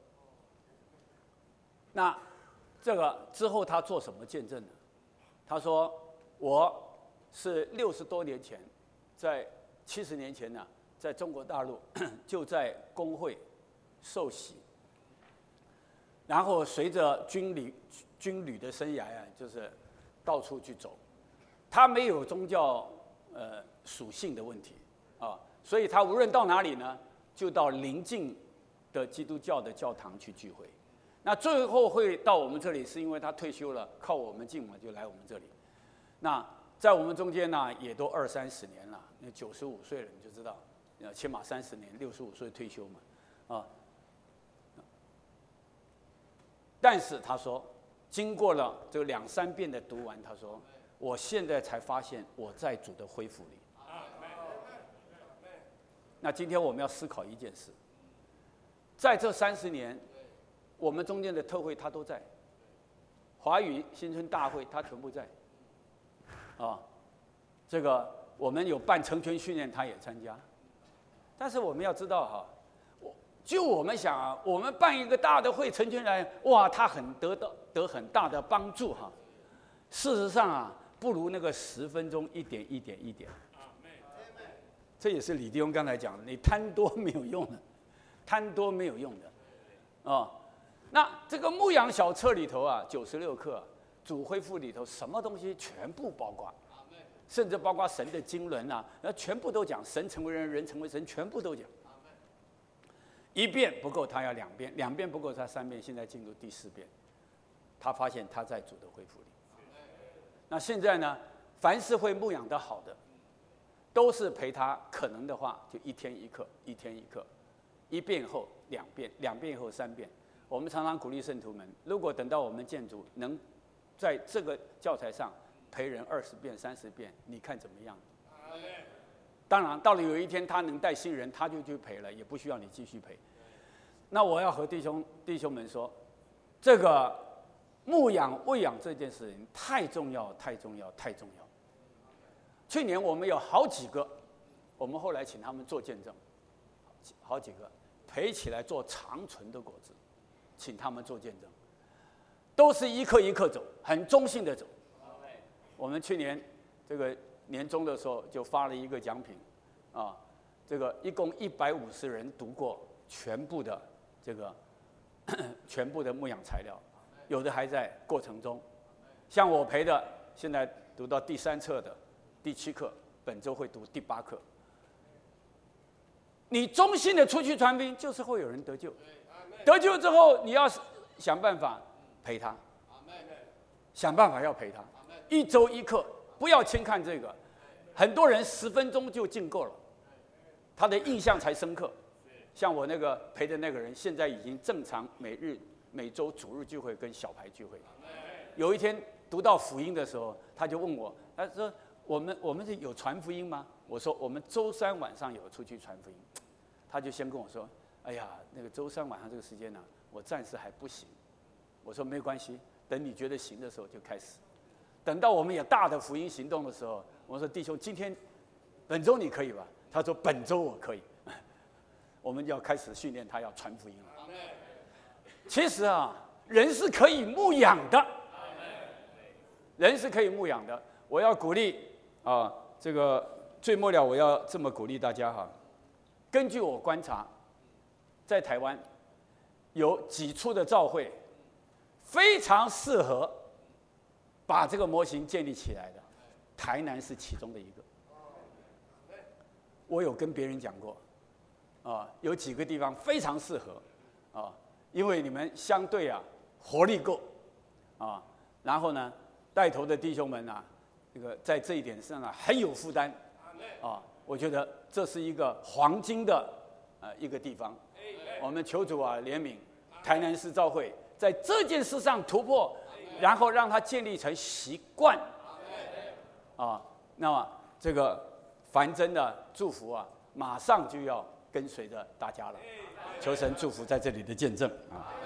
那。这个之后，他做什么见证呢？他说：“我是六十多年前，在七十年前呢，在中国大陆就在工会受洗，然后随着军旅军旅的生涯啊，就是到处去走。他没有宗教呃属性的问题啊，所以他无论到哪里呢，就到邻近的基督教的教堂去聚会。”那最后会到我们这里，是因为他退休了，靠我们近嘛，就来我们这里。那在我们中间呢，也都二三十年了。那九十五岁了，你就知道，呃，起码三十年，六十五岁退休嘛，啊。但是他说，经过了这个两三遍的读完，他说，我现在才发现我在主的恢复里。那今天我们要思考一件事，在这三十年。我们中间的特会他都在，华语新春大会他全部在，啊，这个我们有办成全训练他也参加，但是我们要知道哈，我就我们想啊，我们办一个大的会成全人，哇，他很得到得很大的帮助哈，事实上啊，不如那个十分钟一点一点一点，这也是李弟兄刚才讲的，你贪多没有用的，贪多没有用的，啊。那这个牧养小册里头啊，九十六课主恢复里头，什么东西全部包括， 甚至包括神的经纶啊，那全部都讲神成为人，人成为神，全部都讲。一遍不够，他要两遍；两遍不够，他三遍。现在进入第四遍，他发现他在主的恢复里。那现在呢？凡是会牧养得好的，都是陪他，可能的话就一天一课，一天一课，一遍后两遍，两遍后三遍。我们常常鼓励圣徒们，如果等到我们建主能在这个教材上陪人二十遍、三十遍，你看怎么样？当然，到了有一天他能带新人，他就去陪了，也不需要你继续陪。那我要和弟兄弟兄们说，这个牧养喂养这件事情太重要，太重要，太重要。去年我们有好几个，我们后来请他们做见证，好几个陪起来做长存的果子，请他们做见证，都是一刻一刻走，很中性的走。我们去年这个年终的时候就发了一个奖品，啊，这个一共一百五十人读过全部的这个全部的牧养材料，有的还在过程中，像我陪的，现在读到第三册的。第七课，本周会读第八课。你忠心的出去传福音，就是会有人得救。得救之后，你要想办法陪他，想办法要陪他。一周一课，不要轻看这个。很多人十分钟就进够了，他的印象才深刻。像我那个陪的那个人，现在已经正常每日、每周主日聚会跟小牌聚会。有一天读到福音的时候，他就问我，他说。我们我们是有传福音吗？我说我们周三晚上有出去传福音，他就先跟我说：“哎呀，那个周三晚上这个时间呢、啊，我暂时还不行。”我说没关系，等你觉得行的时候就开始。等到我们有大的福音行动的时候，我说弟兄，今天本周你可以吧？他说本周我可以。我们要开始训练他要传福音了。其实啊，人是可以牧养的，人是可以牧养的。我要鼓励。啊，这个最末了，我要这么鼓励大家哈。根据我观察，在台湾有几处的教会非常适合把这个模型建立起来的，台南是其中的一个。我有跟别人讲过，啊，有几个地方非常适合，啊，因为你们相对啊活力够，啊，然后呢，带头的弟兄们啊。这个在这一点上啊很有负担，啊，我觉得这是一个黄金的呃一个地方。我们求主啊怜悯台南市教会，在这件事上突破，然后让它建立成习惯。啊，那么这个繁珍的祝福啊，马上就要跟随着大家了。求神祝福在这里的见证啊。